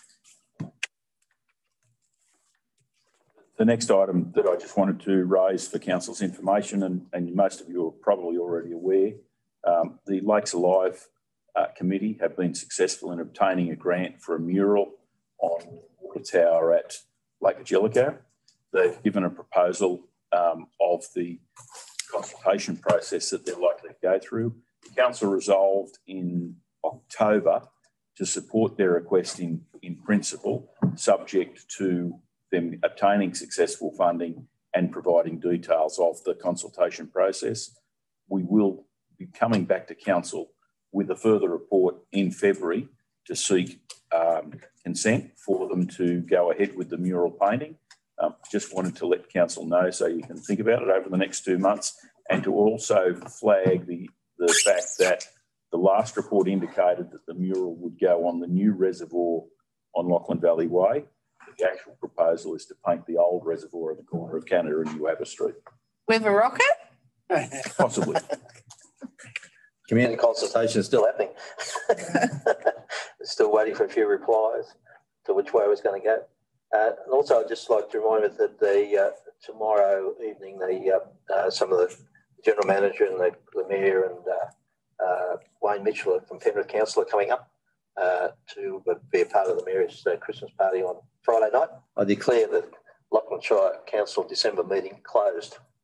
The next item that I just wanted to raise for council's information, and most of you are probably already aware, the Lakes Alive committee have been successful in obtaining a grant for a mural on the tower at Lake Angelico. They've given a proposal of the consultation process that they're likely to go through. The council resolved in October to support their request in principle, subject to them obtaining successful funding and providing details of the consultation process. We will be coming back to council with a further report in February to seek consent for them to go ahead with the mural painting. Just wanted to let council know so you can think about it over the next 2 months, and to also flag the fact that the last report indicated that the mural would go on the new reservoir on Lachlan Valley Way. The actual proposal is to paint the old reservoir at the corner of Canada and New Abbott Street. With a rocket? Possibly. Community consultation is still happening. Still waiting for a few replies to which way it was going to go. And also, I'd just like to remind you that tomorrow evening, some of the general manager and the mayor and Wayne Mitchell from Penrith Council are coming up to be a part of the mayor's Christmas party on Friday night. I declare that Lachlan Shire Council December meeting closed.